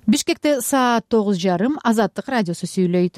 Бишкекте саат 9:30 Азаттык радиосу сүйлөйт.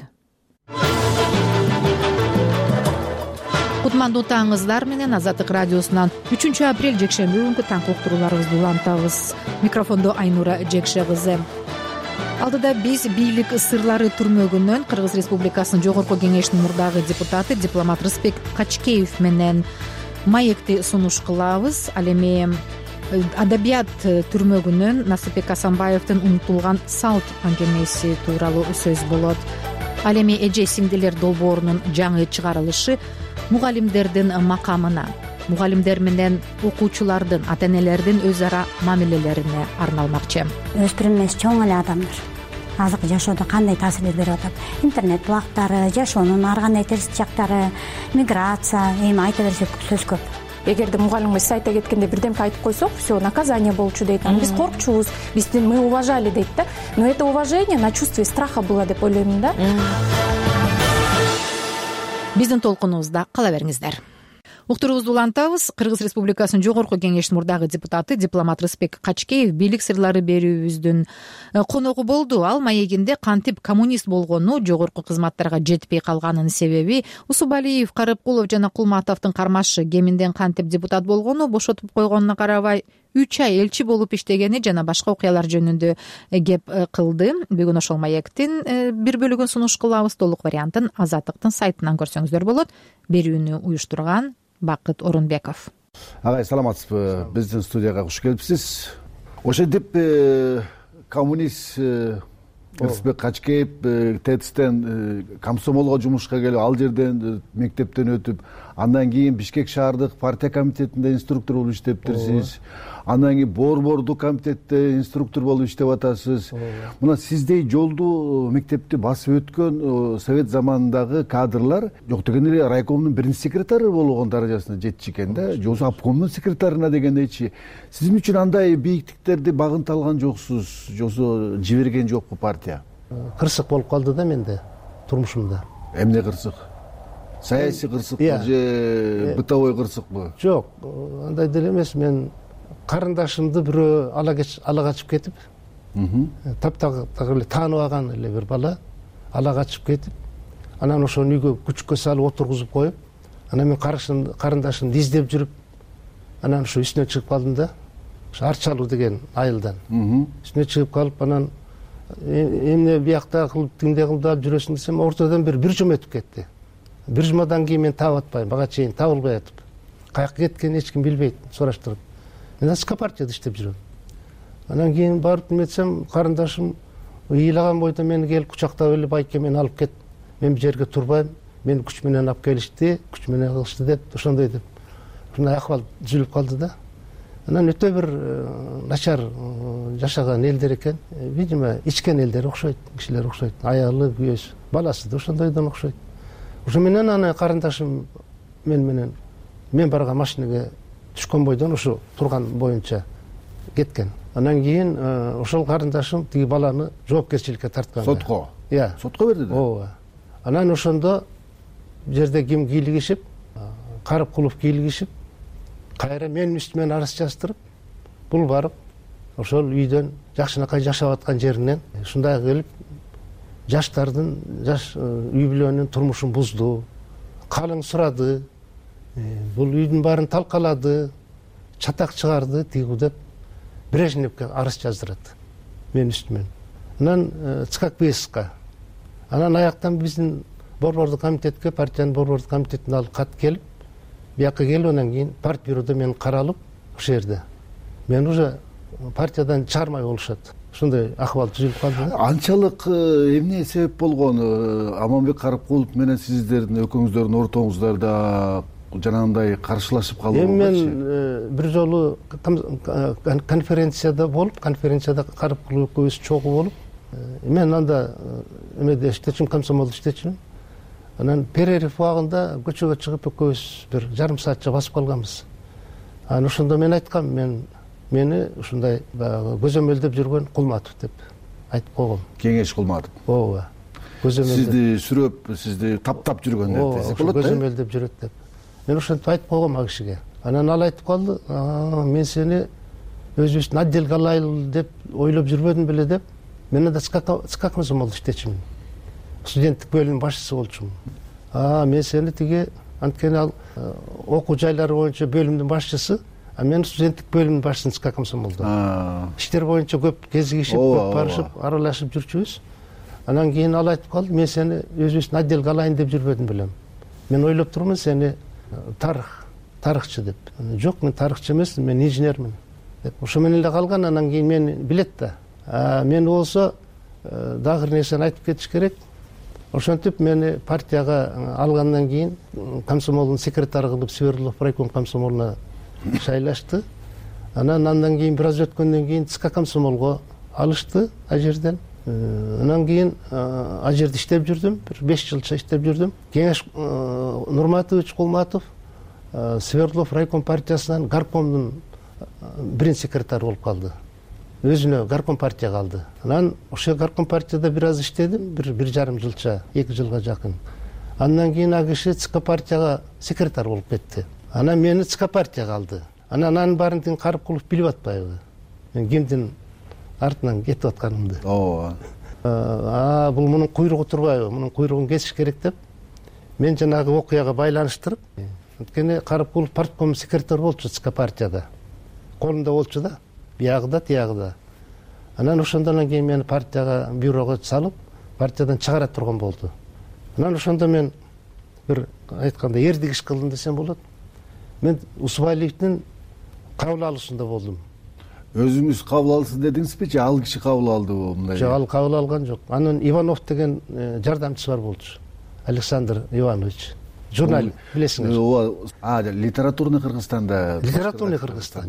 Кутмандуу таңыңыздар менен Азаттык радиосунан 3 апрель жекшемби күнкү таңкы уктурууларыбызды улантабыз. Микрофондо Айнура Жекше кызы. Алдыда биз бийлик сырлары түрмөгүнөн Кыргыз Республикасынын Жогорку Кеңешинин мурдагы депутаты дипломат Рысбек Качкеев менен маекти сунуш кылабыз. Ал эми адабият түрмөгүнөн Насыпбек Асанбаевдин унутулган салт аңгемеси тууралуу сөз болот. Ал эми эже сиңдилер долбоорунун жаңы чыгарылышы мугалимдердин макамына, мугалимдер менен окуучулардын, ата-энелердин өз ара мамилелерине арналмакчы. Өспүрүм эмес, чоң эле адамдар азыркы жашоодо кандай таасир берип атат? Интернет булактары, жашоонун ар кандай терс жактары, миграция, эми айта берсек сөз көп. Эгерде мугалимге сиз айта кеткенде бирдемке айтып койсок, все, наказание болчу дейт. Биз коркчубуз, бизди мы уважали дейт да. Но это уважение на чувстве страха было деп ойлойм да. Биздин толкунубузда кала бериңиздер. Уктуруубузду улантабыз. Кыргыз Республикасынын Жогорку Кеңешинин мурдагы депутаты дипломат Рысбек Качкеев бийлик сырлары берүүбүздүн коногу болду. Ал маегинде кантип коммунист болгону, жогорку кызматтарга жетпей калганынын себеби, Усубалиев, Карыпкулов жана Кулматовдун кармашы кеминден кантип депутат болгону, бошотуп койгонуна карабай 3 ай элчи болуп иштегени жана башка окуялар жөнүндө кеп кылды. Бүгүн ошол маектин бир бөлүгүн сунуш кылабыз. Толук вариантын Азаттыктын сайтынан көрсөңүздөр болот. Берүүнү уюштурган Бакыт Орунбеков. Агай, саламатсызбы? Биздин студияга куш келипсиз. Ошентип коммунист Рысбек Качкеев ТЭЦтен комсомолго жумушка келип, ал жерден мектептен өтүп, андан кийин Бишкек шаардык партия комитетинде инструктор болуп иштептирсиз. Андан кийин Борбордук комитетте инструктор болуп иштеп атасыз. Мына сиздей жолду мектепти басып өткөн совет заманындагы кадрлар жок дегенде эле райкомдун биринчи секретары болгон даражасына жетчү экен да, же болбосо обкомдун секретарына дегендейчи. Сиздин үчүн андай бийиктиктерди багынта алган жоксуз, же болбосо жиберген жокпу партия? Кырсык болуп калды да менде турмушумда. Эмне кырсык? Саясий кырсыкпы же бытовой кырсыкпы? Жок, андай деле эмес. Мен карындашымды бирөө ала качып кетип, таптагы эле таанып алган эле бир бала ала качып кетип, анан ошону үйгө күчкө салып отургузуп коюп, анан мен карындашымды издеп жүрүп, анан ошо үстүнө чыгып калдым да. Ошо Арчалуу деген айылдан. Үстүнө чыгып калып, анан эмне биякта кылып, тиңде кылып алып жүрөсүң десем, ортодон бир жума өтүп кетти. Бир жумадан кийин мен таап атпайм, бага чейин табылбай атып. Каяка кеткенин эч ким билбейт, сураштырып. Мен ачка партияда иштеп жүрөм. Анан кийин барып эметсем, карындашым ыйлаган бойдо мени келип кучактап эле, байке мени алып кет. Мен бул жерге турбайм, мени күч менен алып келишти, күч менен кылышты деп, ошондой деп. Ушундай акыбал түзүлүп калды да. Анан өтө бир начар жашаган элдер экен. Видимо, ичкен элдер окшойт, кишилер окшойт. Аялы, күйөөсү, баласы да ошондойдон окшойт. Ошо менен аны карындашым мен барган машинеге түшкөн бойдон ошо турган боюнча кеткен. Анан кийин ошол карындашым тиги баланы жоопкерчиликке тарткан. Сотко? Иә. Сотко берди да? Ооба. Анан ошондо жерде ким кийлигишип, Карыпкулов кийлигишип, кайра менин үстүмөн арыз жаздырып, бул барып ошол үйдөн жакшынакай жашап аткан жеринен ушундай келип жаш үй бүлөнүн турмушун бузду, калың сурады, бул үйдүн баарын талкалады, чатак чыгарды, тигүү деп Брежневке арыз жаздырат менин үстүмөн. Анан ЦККБСК. Анан аяктан биздин борбордук комитетке, партиянын борбордук комитетине алып кат келип, бияка келип, анан кийин партбюродо мен каралып, ошол жерде мен уже партиядан чыгармай болушат. Ушундай акыбал түзүлүп калды. Анчалык эмне себеп болгон? Аманбек Карыпкулов менен сиздердин экөөңүздөрдүн ортоңуздарда жанагындай каршылашып калуу? Мен бир жолу конференцияда болуп, конференцияда Карыпкулов экөөбүз чогуу болуп, мен анда эмеде иштечүмүн, комсомолдо иштечүмүн. Анан перерыв убагында көчөгө чыгып экөөбүз бир жарым саатча басып калганбыз. Анан ошондо мен айткам, мени ушундай көзөмөлдөп жүргөн Кулматов деп айтып койгом. Кеңеш Кулматов. Ооба. Сизди сүрөп, сизди таптап жүргөн десек болот да? Көзөмөлдөп жүрөт деп. Мен ошентип айтып койгом ал кишиге. Анан ал айтып калды, мен сени өзүбүздүн отделге алайлы деп ойлоп жүрбөдүм беле деп. мен анда ЦК комсомолдо иштечүмүн, студенттик бөлүмдүн башчысы болчумун. Мен сени тиги анткени ал окуу жайлары боюнча бөлүмдүн башчысы, а мен студенттик бөлүмдүн башчысы ЦК комсомолдо. Иштер боюнча көп кезигишип, көп барышып, аралашып жүрчүбүз. Анан кийин ал айтып калды, мен сени өзүбүздүн отделге алайын деп жүрбөдүм белем. Мен ойлоп турмун сени тарыхчы деп. Жок, мен тарыхчы эмесмин, мен инженермин деп. Ошо менен эле калган. Анан кийин мени билет да. Мени болсо дагы бир нерсени айтып кетиш керек. Ошентип мени партияга алгандан кийин комсомолдун секретары кылып Свердлов райком комсомолуна шайлашты. Андан кийин бир аз өткөндөн кийин ЦК комсомолго алышты ал жерден. Анан кийин ал жерде иштеп жүрдүм, бир 5 жылча иштеп жүрдүм. Кеңеш Нурматович Кулматов Свердлов райком партиясынан горкомдун биринчи секретары болуп калды. Өзүнө горком партия калды. Анан ошо горком партияда бир аз иштедим, бир жарым жылча, 2 жылга жакын. Андан кийин ал киши ЦК партияга секретар болуп кетти. Анан мени ЦК партияга алды. Анан анын баарын тиги Карыпкулов билип атпайбы? Мен кимдин артынан кетип атканымды. Бул мунун куйругу турбайбы? Мунун куйругун кесиш керек деп мен жанагы окуяга байланыштырып, анткени Карыпкулов партком секретар болчу ЦК партияда. Колунда болчу да, биягыда, тиягыда. Анан ошондон кийин мени партияга, бюрого салып, партиядан чыгара турган болду. Анан ошондо мен бир айтканда эрдик иш кылдым десем болот. Мен Усубалиевдин кабыл алуусунда болдум. Өзүңүз кабыл алсын дедиңизби же ал киши кабыл алдыбы мындай? Жок, ал кабыл алган жок. Анын Иванов деген жардамчысы бар болчу. Александр Иванович. Журналист, билесиңер. Литературный Кыргызстанда. Литературный Кыргызстан.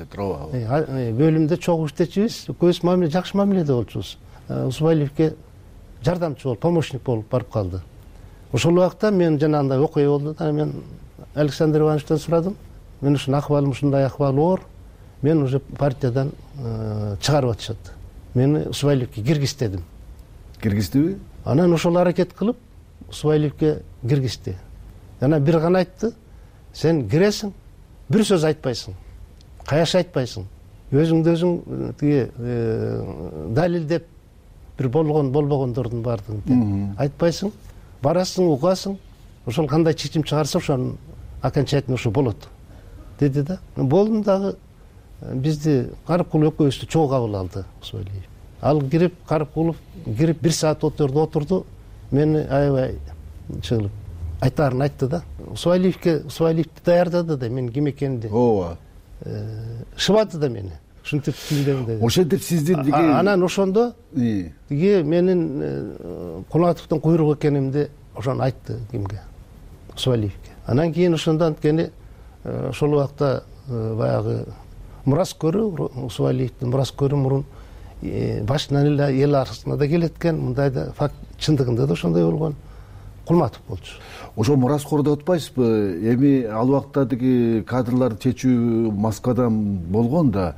Бөлүмдө чогуу иштечүбүз, экөөбүз мамиле, жакшы мамиледе болчубуз. Усубалиевке жардамчы болуп, помощник болуп барып калды. Ошол убакта мен жанагындай окуя болду да, мен Александр Ивановичтен сурадым. Мен ушунун акыбалым ушундай акыбал оор. Мен уже партиядан чыгарып атышат. Мени Усубалиевке киргиздедим. Киргиздиби? Анан ошол аракет кылып Усубалиевке киргизди. Анан бир гана айтты: сен киресиң, бир сөз айтпайсың, каяш айтпайсың. Өзүңдү өзүң тиги далилдеп бир болбогондордун баардыгын айтпайсың, барасың, угасың, ошол кандай чечим чыгарса ошонун окончательно ошо болот деди да. Болдум дагы бизди Карыпкулов экөөбүздү чогуу кабыл алды Усубалиев. Ал кирип, Карыпкулов кирип 1 саат отурду. Мени аябай чыгылып айтаарын айтты да. Усубалиевди даярдады да, мен ким экенимди. Шыбады да мени. Ушинтип кийиндемди. Ошентип сиздин диги. Анан ошондо тиги менин Кулматовдун куйругу экенимди ошону айтты кимге? Усубалиевке. Анан кийин ошондон анткени ошол убакта баягы мурас көрүү, Усубалиевдин мурас көрүү мурун башынан эле эл арасына да келеткен, мындай да факт чындыгында да ошондой болгон Кулматов болчу. Ошо мураскор деп атпайсызбы? Эми ал убакта тиги кадрларды чечүү Москвадан болгон да,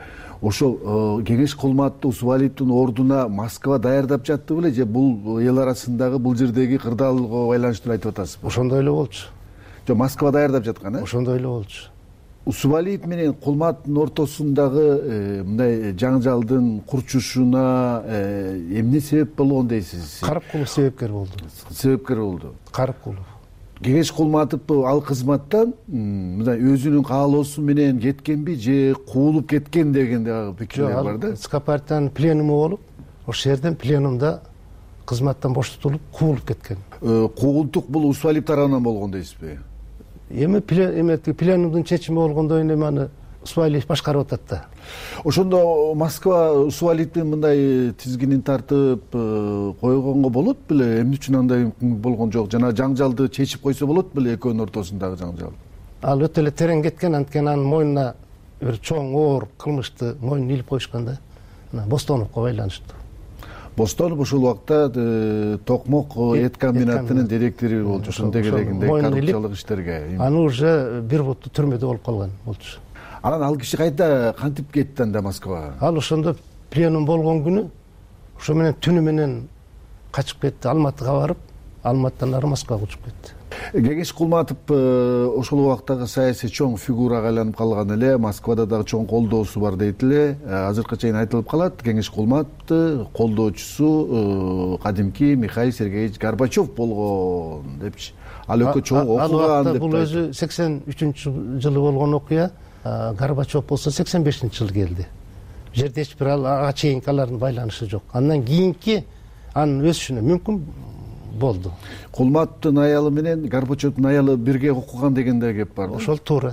ошо Кеңеш Кулматов Усубалиевдин ордуна Москва даярдап жатты беле же бул эл арасындагы бул жердеги кырдаалга байланыштуу айтып атасызбы? Ошондой эле болчу. Жок, Москва даярдап жаткан, Ошондой эле болчу. Усубалиев менен Кулматовдун ортосундагы мындай жаңжалдын курчушуна эмне себеп болгон дейсиз? Карыпкулов себепкер болду. Карыпкулов. Кеңеш Кулматов ал кызматтан мындай өзүнүн каалоосу менен кеткенби же куулуп кеткен деген да пикирлер бар да. ЦК партиянын пленуму болуп, ошол жерден пленумда кызматтан боштотулуп куулуп кеткен. Куултук бул Усубалиев тарабынан болгон дейсизби? Эми пленумдун чечими болгондо эми аны Усубалиев башкарып атат да. Ошондо Москва Усубалиевдин мындай тизгинин тартып койгонго болот беле? Эмне үчүн андай болгон жок? Жана жаңжалды чечип койсо болот беле экөөнүн ортосундагы жаңжал? Ал өтө эле терең кеткен, анткени анын мойнуна бир чоң оор кылмышты мойнуна илип коюшкан да. Бостоновго байланыштуу. Бостанов ошол убакта Токмок эт комбинатынын директори болчу. Ошондой келегинде коррупциялык иштерге. Аны уже бир бутту түрмөдө болуп калган болчу. Анан ал киши кайда кантип кетти анда Москвага? Ал ошондо пленум болгон күнү ошо менен түнү менен качып кетти, Алматыга барып, Алматыдан ары Москвага учуп кетти. Кеңеш Кулматов ошол убактагы саясий чоң фигурага айланып калган эле, Москвада дагы чоң колдоосу бар дейт эле. Азыркы чейин айтылып калат, Кеңеш Кулматовду колдоочусу кадимки Михаил Сергеевич Горбачев болгон депчи. Ал өкө чоң окуган деп. Бул өзү 83-жылы болгон окуя. Горбачев болсо 85-жылы келди. Жерде эч бир ага чейинки алардын байланышы жок. Андан кийинки анын өсүшүнө мүмкүн болду. Кулматовдун аялы менен Горбачевдун аялы бирге окуган деген да кеп бар. Ошол туура.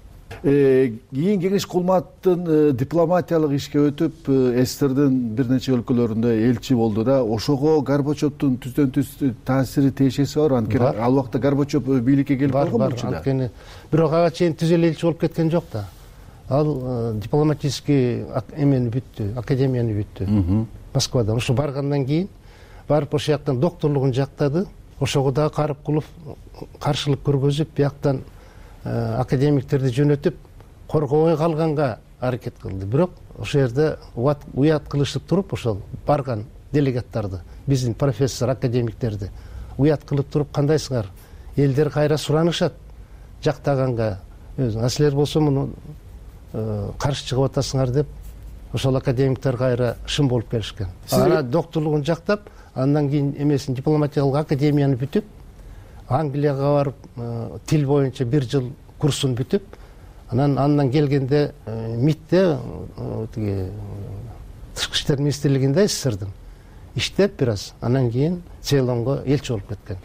Кийин Кеңеш Кулматовдун дипломатиялык ишке өтүп, СССРдин бир нече өлкөлөрүндө элчи болду да. Ошого Горбачевдун түздөн түз таасири тиешеси бар. Анткени ал убакта Горбачев бийликке келип калган болчу да. Анткени бирок ага чейин түз эле элчи болуп кеткен жок да. Ал дипломатический эмени бүттү, академияны бүттү. Москвадан. Ошо баргандан кийин барып ошол жактан докторлугун жактады. Ошого дагы карып кылып каршылык көргөзүп, бияктан академиктерди жөнөтүп, коргобой калганга аракет кылды. Бирок ошол жерде уят кылышып туруп, ошол барган делегаттарды, биздин профессор академиктерди уят кылып туруп, кандайсыңар? Элдер кайра суранышат жактаганга. А силер болсо муну каршы чыгып атасыңар деп, ошол академиктер кайра шын болуп келишкен. Ана докторлугун жактап, андан кийин эмесин дипломатиялык академияны бүтүп, Англияга барып, тил боюнча 1 жыл курсун бүтүп, андан келгенде МИДте, тиги Тышкы иштер министрлигинде СССРдин иштеп бир аз, андан кийин Цейлонго элчи болуп кеткен.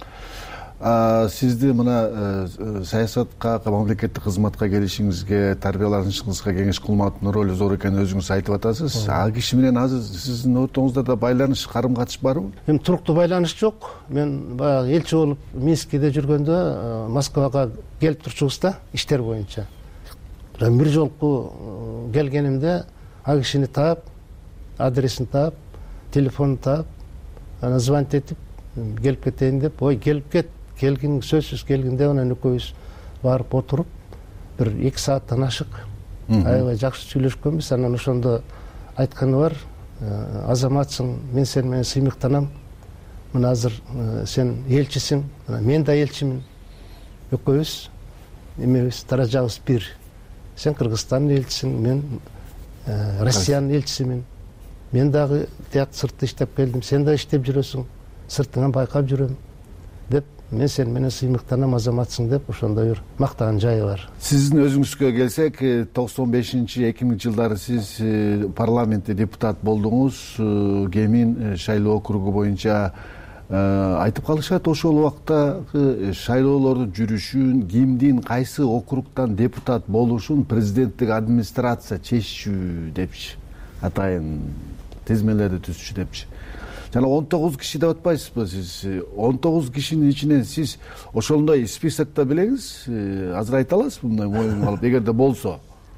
Сизди мына саясатка, мамлекеттик кызматка келишиңизге, тарбияланышыңызга Кеңеш Кулматовдун ролу зор экенин өзүңүз айтып атасыз. Ал киши менен азыр сиздин ортоңузда да байланыш, карым-катыш барбы? Эми туруктуу байланыш жок. Мен баягы элчи болуп Минскиде жүргөндө Москвага келип турчубуз да, иштер боюнча. Бир жолку келгенимде ал кишини таап, адресин таап, телефонун таап, ана звонить этип, келип кетейин деп, ой, келип кет. Келгин, сөзсүз келгенде анан экөөбүз барып отуруп, бир 2 сааттан ашык аябай жакшы сүйлөшкөнбүз. Анан ошондо айтканы бар, азаматсың, мен сени менен сыймыктанам. Мына азыр сен элчисиң, мен да элчимин. Экөөбүз эмебиз, даражабыз бир. Сен Кыргызстандын элчисиң, мен Россиянын элчисимин. Мен дагы тияк сыртта иштеп келдим, сен да иштеп жүрөсүң, сыртыңан байкап жүрөм деп, мен сен менен сыймыктанам, азаматсың деп, ошондой бир мактаган жайы бар. Сиздин өзүңүзгө келсек, 95-2000 жылдары сиз парламентте депутат болдуңуз. Кемин шайлоо округу боюнча айтып калышат, ошол убакта шайлоолордун жүрүшүн, кимдин кайсы округтан депутат болушун президенттик администрация чечүү депчи, атайын тизмелерди түзчү депчи. Жана 19 киши деп атпайсызбы сиз? 19 кишинин ичинен сиз ошондой списокто билеңиз, азыр айта аласызбы мындай моюнга алып, эгерде болсо?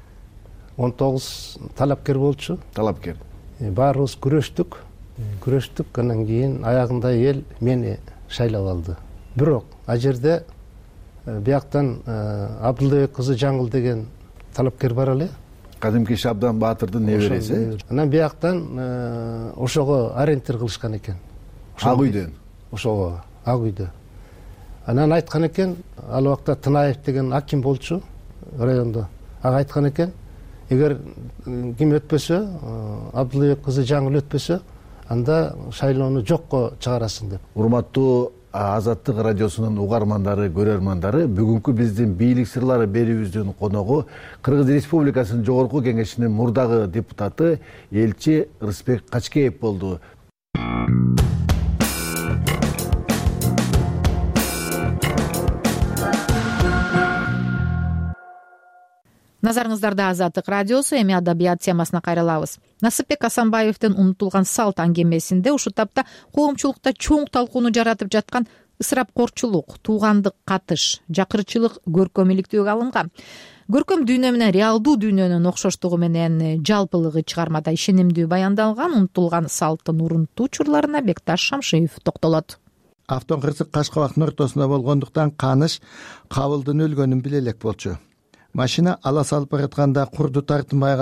19 талапкер болчу. Талапкер. Баарыбыз күрөштүк, андан кийин аягында эл мени шайлап алды. Бирок ал жерде бияктан Абдылбек кызы Жаңыл деген талапкер бар эле. Кадимки Шабдан Баатырдын небереси. Анан бияктан ошого ориентир кылышкан экен. Ак үйдөн. Ошого Ак үйдө. Анан айткан экен, ал убакта Тынаев деген аким болчу райондо. Ага айткан экен, эгер ким өтпөсө, Абдылбек кызы Жаңыл өтпөсө, анда шайлоону жокко чыгарасың деп. Урматтуу Азаттык радиосунун угармандары, көрөрмандары, бүгүнкү биздин бийлик сырлары берүүбүздүн коногу Кыргыз Республикасынын Жогорку Кеңешинин мурдагы депутаты элчи Рысбек Качкеев болду. Назарыңыздарда Азаттык радиосу, эми адабият темасына кайрылабыз. Насыпбек Асанбаевдин унутулган салт аңгемесинде ушул тапта коомчулукта чоң талкууну жаратып жаткан ысырапкорчулук, туугандык катыш, жакырчылык көркөмүлүктүүгө алынган. Көркөм дүйнө менен реалдуу дүйнөнүн окшоштугу менен жалпылыгы чыгармада ишенимдүү баяндалган унутулган салттын урунттуу учурларына Бекташ Шамшиев токтолот. Автон кырсык Кашкабактын ортосунда болгондуктан Каныш Кабылдын өлгөнүн биле элек болчу. Машина ала салып баратканда курду тартынбай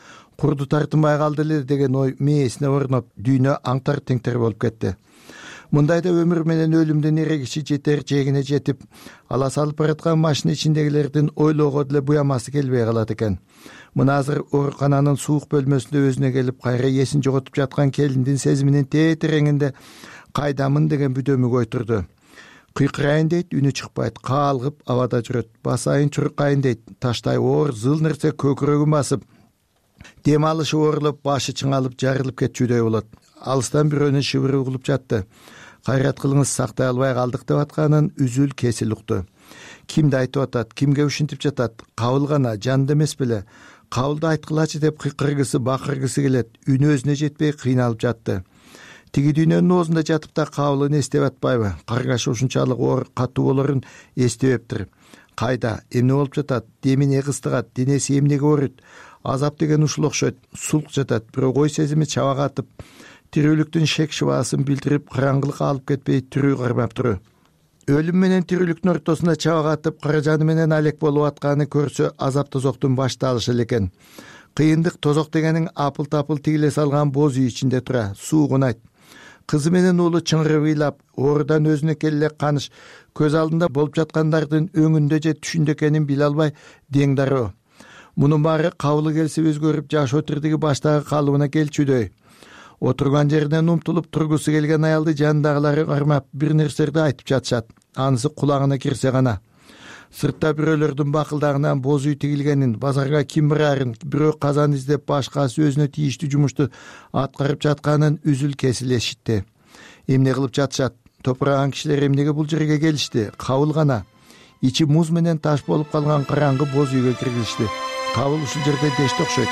калды эле деген ой мээсине орноп, дүйнө аңтар теңтер болуп кетти. мындайда өмүр менен өлүмдүн эрегиши жетер жегине жетип, ала салып бараткан машина ичиндегилердин ойлоого деле буямасы келбей калат экен. Мына азыр оорукананын суук бөлмөсүндө өзүнө келип, кайра эсин жоготуп жаткан келиндин сезиминин тетиреңинде кайдамын деген бүдөмүк ойтурду. Кыйкырайын дейт, үнү чыкпайт, каалгып абада жүрөт. Басайын, чуркайын дейт, таштай оор зыл нерсе көкүрөгүн басып, дем алышы оорулуп, башы чыңалып, жарылып кетчүдөй болот. Алыстан бирөөнүн шыбыры угулуп жатты. Кайрат кылыңыз, сактай албай калдык деп атканын үзүл кесил укту. Кимди айтып атат, кимге ушинтип жатат? Кабыл гана, жанды эмес беле? Кабылды айткылачы деп кыйкыргысы, бакыргысы келет. Үнү өзүнө жетпей кыйналып жатты. Тиги дүйнөнүн оозунда жатып да кабылын эстеп атпайбы? Каргашы ушунчалык оор катуу болорун эстебептир. Кайда, эмне болуп жатат? Деми эмне кыстыгат? Денеси эмнеге ооруйт? Азап деген ушул окшойт. Сулк жатат, бирок ой сезими чабагатып, тирүүлүктүн шек шыбаасын билдирип, караңгылыкка алып кетпей тирүү кармап туру. Өлүм менен тирүүлүктүн ортосунда чабагатып, кара жаны менен алек болуп атканын көрсө, азап тозоктун башталышы экен. Кыйындык тозок дегениң апыл-тапыл тигиле салган боз үй ичинде тура, суугунайт. Кызы менен уулу чыңгырып ыйлап, оорудан өзүнө келе каныш, көз алдында болуп жаткандардын өңүндө же түшүндө экенин биле албай дең дароо. Мунун баары кабылы келсе өзгөрүп, жашоо тирдиги баштагы калыбына келчүдөй. Отурган жеринен умтулуп тургусу келген аялды жанындагылары кармап, бир нерселерди айтып жатышат. Анысы кулагына кирсе гана. Сыртта бирөөлөрдүн бакылдагынан боз үй тигилгенин, базарга ким барарын, бирөө казан издеп, башкасы өзүнө тийиштүү жумушту аткарып жатканын үзүл кесил эшитти. Эмне кылып жатышат? Топураган кишилер эмнеге бул жерге келишти? Кабыл гана. Ичи муз менен таш болуп калган караңгы боз үйгө киргизишти. Кабыл ушул жерде дешти окшойт.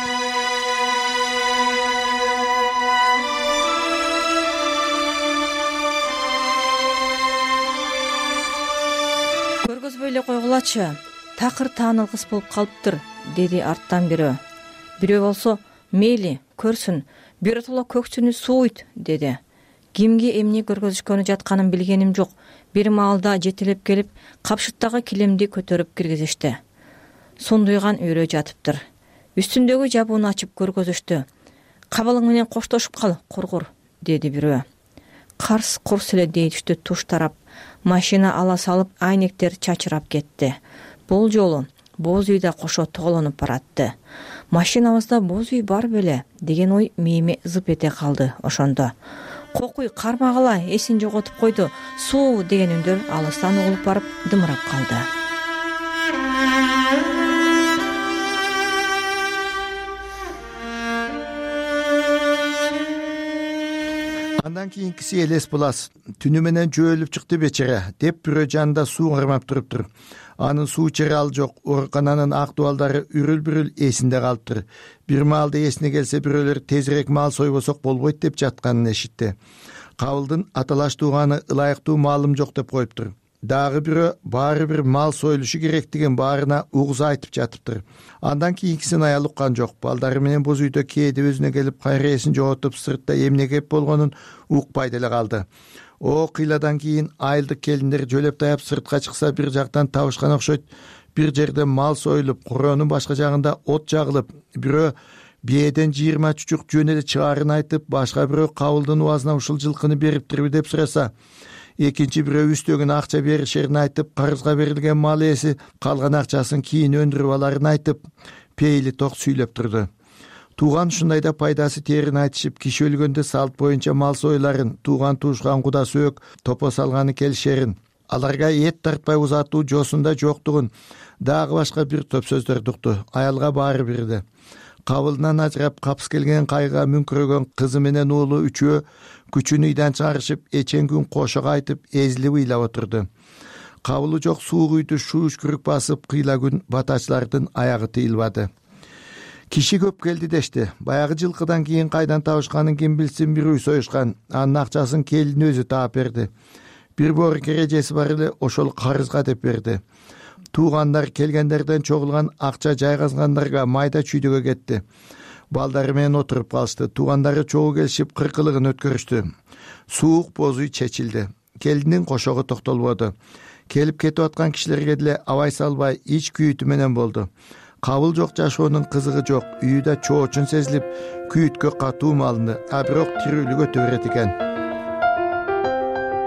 Көргөзбөй эле койгулачы, такыр таанылгыс болуп калыптыр, деди арттан бирөө. Бирөө болсо, мейли, көрсүн, биротоло көксүнү сууйт, деди. Кимге эмне көргөзүшкөнү жатканын билгеним жок. Бир маалда жетелеп келип, капшыттагы килемди көтөрүп киргизишти. Сундуйган өрөө жатыптыр. Үстүндөгү жабууну ачып көргөзүштү. Кабылың менен коштошуп кал, кургур, деди бирөө. Карс-курс эле дейишти туш тарап. Машина ала салып, айнектер чачырап кетти. Бул жолу боз үй да кошо тоголонуп баратты. Машинабызда боз үй бар беле деген ой мээме зып эте калды ошондо. Кокуй кармагыла, эсин жоготуп койду, суу деген үндөр алыстан угулуп барып дымырап калды. Андан кийинкиси элес булас. Түнү менен жөөлүп чыкты бечере, деп бирөө жанында суу кармап туруптур. Анын суу ичери ал жок. Оорукананын актуалдары үрүл-бүрүл эсинде калыптыр. Бир маалда эсине келсе, бирөөлөр тезирээк мал сойбосок болбойт деп жатканын эшитти. Кабылдын аталаш тууганы ылайыктуу маалым жок деп коюптур. Дагы бирөө баары бир мал союлушу керектигин баарына угуза айтып жатыптыр. Андан кийинкисин аял уккан жок. Балдары менен боз үйдө кээде өзүнө келип, кайра эсин жоготуп, сыртта эмне кеп болгонун укпай деле калды. О кыйладан кийин айылдык келиндер жөлөп таяп сыртка чыкса, бир жактан табышкан окшойт. Бир жерде мал союлуп, куроонун башка жагында от жагылып, бирөө бээден 20 чучук жөн эле чыгарын айтып, башка бирөө кабылдын убазына ушул жылкыны бериптирби деп сураса, экинчи бирөө үстөгүн акча беришерин айтып, карызга берилген мал ээси калган акчасын кийин өндүрүп аларын айтып, пейили ток сүйлөп турду. Тууган ушундайда пайдасы терин айтышып, киши өлгөндө салт боюнча мал сойларын, тууган туушкан куда сөөк топо салганы келишерин, аларга эт тартпай узатуу жосунда жоктугун, дагы башка бир топ сөздөрдү укту. Аялга баары бирди. Кабылынан ажырап капыс келген кайга мүңкүрөгөн кызы менен уулу үчөө күчүн үйдөн чыгарышып, эчен күн кошо кайтып, эзилип ыйлап отурду. Кабылы жок суук үйдү шууш күрүк басып, кыйла күн батачылардын аягы тыйылбады. Киши көп келди дешти. Баягы жылкыдан кийин кайдан табышканын ким билсин, бир үй союшкан. Анын акчасын келин өзү таап берди. Бир боор кережеси бар эле, ошол карызга деп берди. Туугандар келгендерден чогулган акча жайгазгандарга майда чүйдөгө кетти. Балдары менен отуруп калышты. Туугандары чогуу келишип, кыркылыгын өткөрүштү. Суук боз үй чечилди. Келиндин кошогу токтолбоду. Келип кетип аткан кишилерге деле абай салбай, ич күйүтү менен болду. Кабыл жок жашоонун кызыгы жок. Үйдө чоочун сезилип, күйүткө катуу малынды. А бирок тирүүлүк өтө берет экен.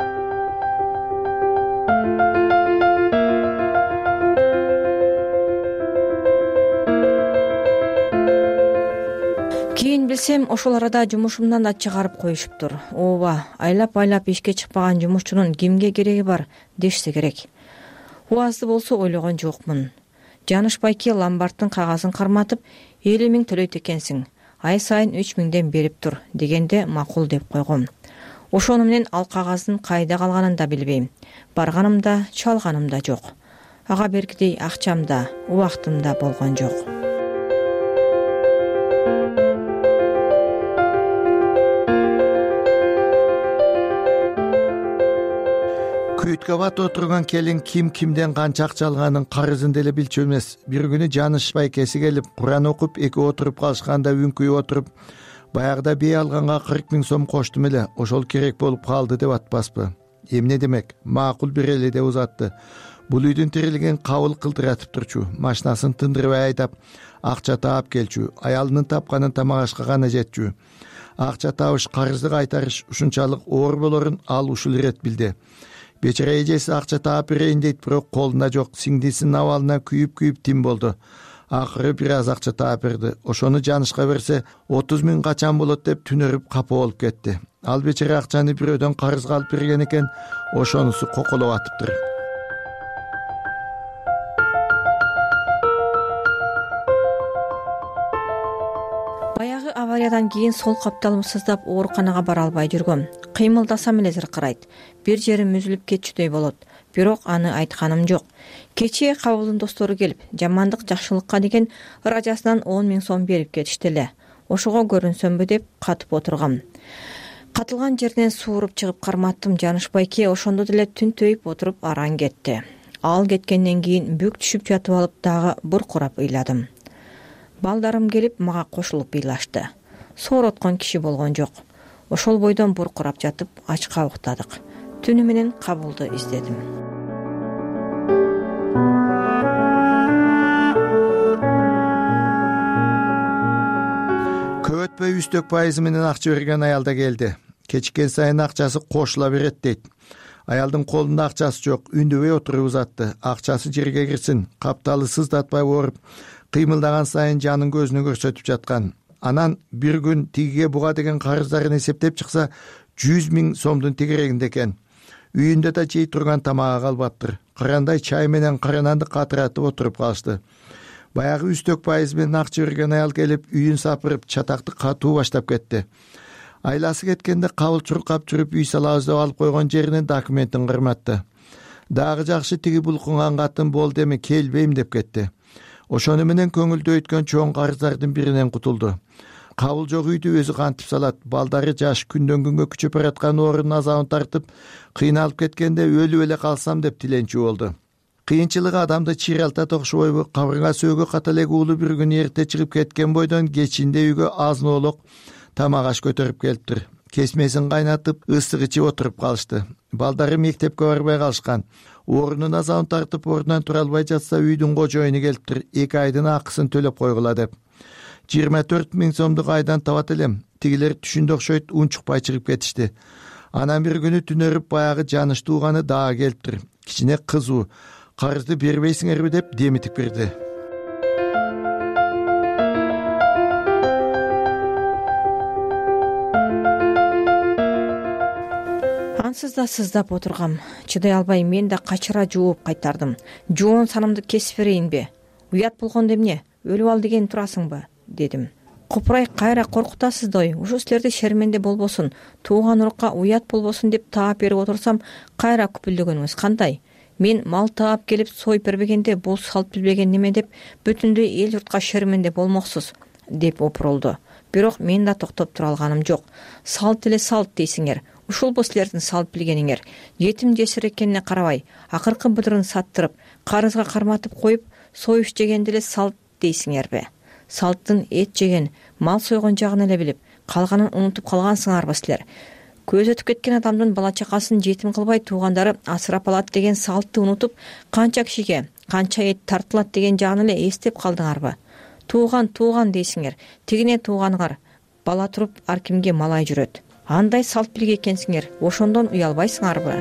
билсем ошол арада жумушумдан да чыгарып коюшуптур. Ооба, айлап ишке чыкпаган жумушчунун кимге кереги бар дешсе керек. Убазды болсо ойлогон жокмун. Жаныш байке ломбардтын кагазын карматып 50 000 төлөйт экенсиң. Ай сайын 3 000ден берип тур дегенде макул деп койгом. Ошону менен ал кагаздын кайда калганын да билбейм. Барганым да, чалганым да жок. Ага бергидей акчам да, убактым да болгон жок. Күйүткө батып отурган келин ким кимден канча акча алганын карызын деле билчү эмес. Бир күнү Жаныш байкеси келип, Куран окуп, эки отуруп калышканда үңкүйүп отуруп, баягыда бей алганга 40 000 сом коштум эле, ошол керек болуп калды деп атпаспы? Эмне демек? Макул берели деп узатты. Бул үйдүн тирилигин кабыл кылдыратып турчу. Машинасын тындырбай айдап, акча таап келчү. Аялынын тапканын тамак ашка гана жетчү. Акча табыш, карызды кайтарыш ушунчалык оор болорун ал ушул ирет билди. Бечара эжеси акча таап берейин дейт, бирок колунда жок. Сиңдисинин абалына күйүп тим болду. Акыры бир аз акча таап берди. Ошону Жанышка берсе 30 000 качан болот деп түнөрүп капа болуп кетти. Ал бечара акчаны бирөөдөн карызга алып берген экен, ошонусу коколоп атыптыр. Баягы авариядан кийин сол капталым сыздап ооруканага бара албай жүргөм. Кыймылдасам эле зыркырайт. Бир жерим үзүлүп кетчүдөй болот. Бирок аны айтканым жок. Кечээ кабылдын достору келип, жамандык жакшылыкка деген ыражасынан 10 000 сом берип кетишти эле. Ошого көрүнсөмбү деп катып отургам. Катылган жерден сууруп чыгып карматтым. Жаныш байке ошондо деле түн төйүп отуруп араң кетти. Ал кеткенден кийин бүк түшүп жатып алып дагы буркурап ыйладым. Балдарым келип мага кошулуп ыйлашты. Соороткон киши болгон жок. Ошол бойдон буркурап жатып ачка уктадык. Түнү менен кабылды издедим. Көп өтпөй үстөк пайызы менен акча берген аял да келди. Кечиккен сайын акчасы кошула берет дейт. Аялдын колунда акчасы жок, үндөбөй отуруп узатты. Акчасы жерге кирсин, капталы сыздатпай ооруп, кыймылдаган сайын жанын көзүнө көрсөтүп жаткан. Анан бир күн тигиге буга деген карыздарын эсептеп чыкса 100 000 сомдун тегерегинде экен. Үйүндө да жей турган тамагы калбаптыр. Кырандай чай менен карананды катыратып отуруп калышты. Баягы үстөк пайыз менен акча берген аял келип, үйүн сапырып, чатакты катуу баштап кетти. Айласы кеткенде кабыл чуркап жүрүп үй салабыз деп алып койгон жеринин документин кырматты. Дагы жакшы тиги булкунган катын болду эми келбейм деп кетти. Ошону менен көңүлдө өткөн чоң карыздардын биринен кутулду. Кабыл жок үйдү өзү кантип салат. Балдары жаш, күндөн күнгө күчөп бараткан оорунун азабын тартып, кыйналып кеткенде өлүп эле калсам деп тиленчү болду. Кыйынчылыгы адамды чиралтат окшобойбу? Кабырга сөөгө ката элек уулу бир күн эрте чыгып кеткен бойдон кечинде үйгө азын-оолок тамак аш көтөрүп келиптир. Кесмесин кайнатып, ысык ичип отуруп калышты. Балдары мектепке барбай калышкан. Оорунун азабын тартып ордунан тура албай жатса, үйдүн кожоюну келиптир. 2 айдын акысын төлөп койгула деп. 24 000 сомдук айдан табат элем. Тигилер түшүндө окшойт, унчукпай чыгып кетишти. Анан бир күнү түнөрүп баягы Жаныш тууганы дагы келиптир. Кичине кызуу. Карызды бербейсиңерби деп демитип кирди. Ансыз да сыздап отургам. Чыдай албай мен да качыра жууп кайтардым. Жоон санымды кесип берейинби? Уят болгондо эмне? Өлүп ал деген турасыңбы? Дедим. Купурай кайра коркутасызды. Ушу силерде шерменде болбосун, тууган урукка уят болбосун деп таап берип отурсам, кайра күпүлдөгөнүңүз кандай? Мен мал таап келип союп бербегенде бул салт билбеген неме деп бүтүндөй эл журтка шерменде болмоксуз деп опурулду. Бирок мен да токтоп тура алганым жок. Салт эле салт дейсиңер. Ушулбу силердин салт билгениңер. Жетим жесир экенине карабай, акыркы быдырын саттырып, карызга карматып коюп, союш жегенде эле салт дейсиңерби? Салттын эт жеген, мал сойгон жагын эле билип, калганын унутуп калгансыңарбы силер? Көз өтүп кеткен адамдын бала чакасын жетим кылбай туугандары асырап алат деген салтты унутуп, канча кишиге канча эт тартылат деген жагын эле эстеп калдыңарбы? Тууган дейсиңер, тигине тууганыңар бала туруп ар кимге малай жүрөт. Андай салт билге экенсиңер, ошондон уялбайсыңарбы?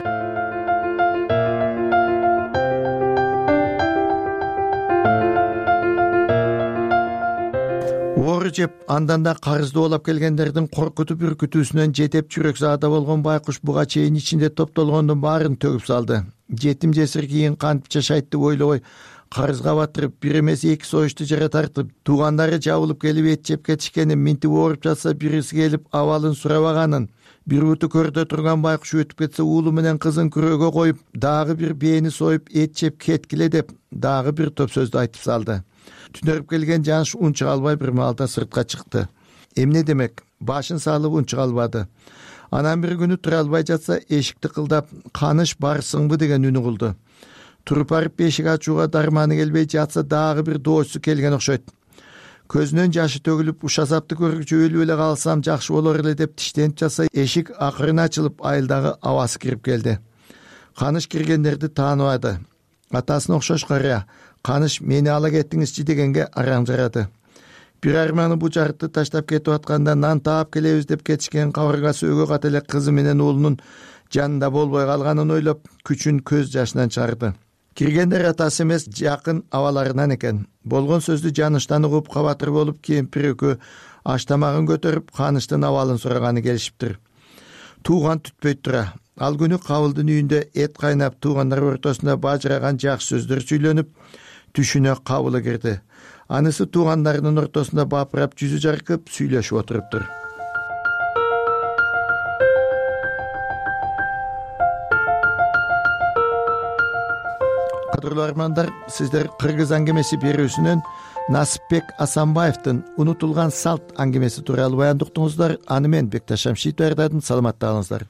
Оору жеп андан да карызды оолап келгендердин коркутуп үркүтүүсүнөн жетеп жүрөк заада болгон байкуш буга чейин ичинде топтолгондун баарын төгүп салды. Жетим жесир кийин кантип жашайт деп ойлобой карызга батырып, бир эмес эки союшту жere тартып, туугандары жабылып келип эт жеп кетишкенин, минтип ооруп жатса бириси келип абалын сурабаганын, бир уту көрдө турган байкуш өтүп кетсе уулу менен кызын күрөөгө коюп, дагы бир бээни союп эт жеп кеткиле деп дагы бир топ сөздү айтып салды. Түнөрүп келген Жаныш унчук албай бир маалда сыртка чыкты. Эмне демек? Башын салып унчук албады. Анан бир күнү тура албай жатса эшикти кылдап, "Каныш барсыңбы?" деген үнү кылды. Туруп барып эшик ачууга дарманы келбей жатса дагы бир доочусу келген окшойт. Көзүнөн жашы төгүлүп, ушасапты көргүчү өлүп эле калсам жакшы болор эле деп тиштенип жатса эшик акырын ачылып, айылдагы абасы кирип келди. Каныш киргендерди тааныбады. Атасына окшош карыя, "Каныш, мени ала кеттиңизчи" дегенге араң жарады. Бир арманы бу жартты таштап кетип атканда нан таап келебиз деп кетишкен кабыргасы өгө кат эле кызы менен уулунун жанында болбой калганын ойлоп, күчүн көз жашынан чыгарды. Киргендер атасы эмес, жакын абаларынан экен. Болгон сөздү Жаныштан угуп кабатыр болуп кемпир экөө аш тамагын көтөрүп, Каныштын абалын сураганы келишиптир. Тууган түтпөйт тура. Ал күнү Кабылдын үйүндө эт кайнап, туугандар ортосунда бажыраган жакшы сөздөр сүйлөнүп, түшүнө Кабылы кирди. Анысы туугандарынын ортосунда бапырап, жүзү жаркып, сүйлөшүп отуруптур. Кадырлуу армандар, сиздер Кыргыз аңгемеси берүүсүнөн Насипбек Асанбаевдин "Унутулган салт" аңгемеси тууралуу баяндоо уктуңуздар. Аны мен Бекташ Шамшиев даярдадым. Саламатталыңыздар.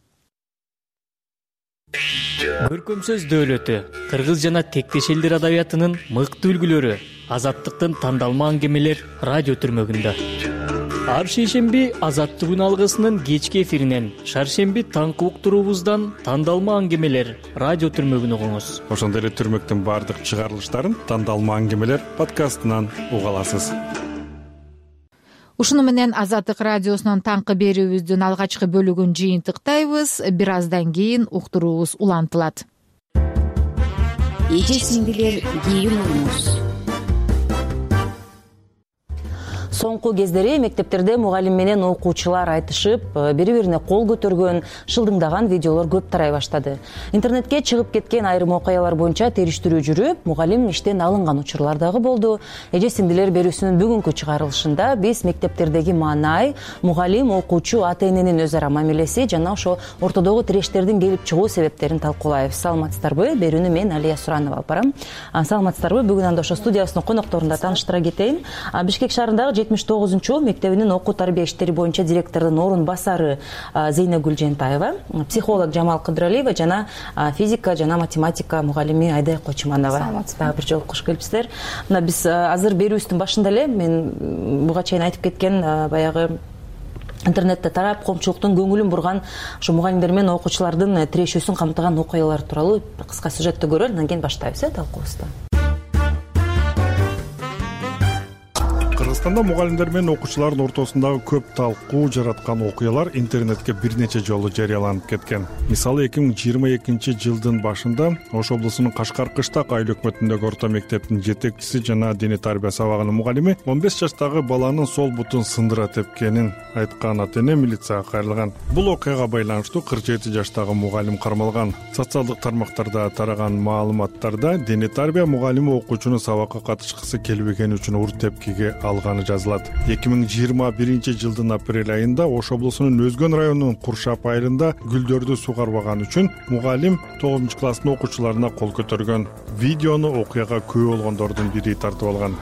Көркөм сөз дөөлөтү кыргыз жана тектеш элдер адабиятынын мыкты үлгүлөрү Азаттыктын тандалма аңгемелер радио түрмөгүндө. Ар шейшемби Азаттык күн алгысынын кечки эфиринен, шаршемби таңкы уктуруубуздан тандалма аңгемелер радио түрмөгүн угуңуз. Ошондой эле түрмөктүн баардык чыгарылыштарын тандалма аңгемелер подкастынан уга аласыз. Ушуну менен Азаттык радиосунун таңкы берүүбүздүн алгачкы бөлүгүн жыйынтыктайбыз. Бир аздан кийин уктуруубуз улантылат. Эже сиңдилер, кийин угуңуз. Соңку кездери мектептерде мугалим менен окуучулар айтышып, бири-бирине кол көтөргөн, шылдыңдаган видеолор көп тарай баштады. Интернетке чыгып кеткен айрым окуялар боюнча териштирүү жүрүп, мугалим иштен алынган учурлар дагы болду. Эже сиңдилер берүүсүнүн бүгүнкү чыгарылышында биз мектептердеги маанай, мугалим, окуучу, ата-эненин өз ара мамилеси жана ошо ортодогу тирештердин келип чыгуу себептерин талкуулайбыз. Саламатсыздарбы? Берүүнү мен Алия Суранова алып барам. Саламатсыздарбы? Бүгүн анда ошо студиябыздын конокторунда тааныштыра кетейин. Бишкек шаарындагы 79-чу мектебинин окуу тарбия иштери боюнча директордун орун басары Зейнегүл Жентаева, психолог Жамал Кыдыралиева жана физика жана математика мугалими Айдай Кочуманова. Саламатсыздарбы? Бир жолу кош келипсиздер. Мына биз азыр берүүбүздүн башында эле мен буга чейин айтып кеткен баягы интернетте тарап коомчулуктун көңүлүн бурган ушу мугалимдер менен окуучулардын тирешүүсүн камтыган окуялар тууралуу кыска сюжеттү көрөлү, андан кийин баштайбыз талкуубузду. Кыргызстанда мугалимдер менен окуучулардын ортосундагы көп талкуу жараткан окуялар интернетке бир нече жолу жарыяланып кеткен. Мисалы 2022 жылдын башында Ош облусунун Кашкар Кыштак айыл өкмөтүндөгү орто мектептин жетекчиси жана дене тарбия сабагынын мугалими 15 жаштагы баланын сол бутун сындыра тепкенин айткан ата-эне милицияга кайрылган. Бул окуяга байланыштуу 47 жаштагы мугалим кармалган. Социалдык тармактарда тараган маалыматтарда дене тарбия мугалими окуучунун сабакка катышкысы келбегени үчүн ур тепкиге алганы жазылат. 2021 жылдын апрель айында Ош облусунун Өзгөн районунун Куршап айылында гүлдөрдү сугарбаган үчүн мугалим 9 класстын окуучуларына кол көтөргөн. Видеону окуяга күбө болгондордун бири тартып алган.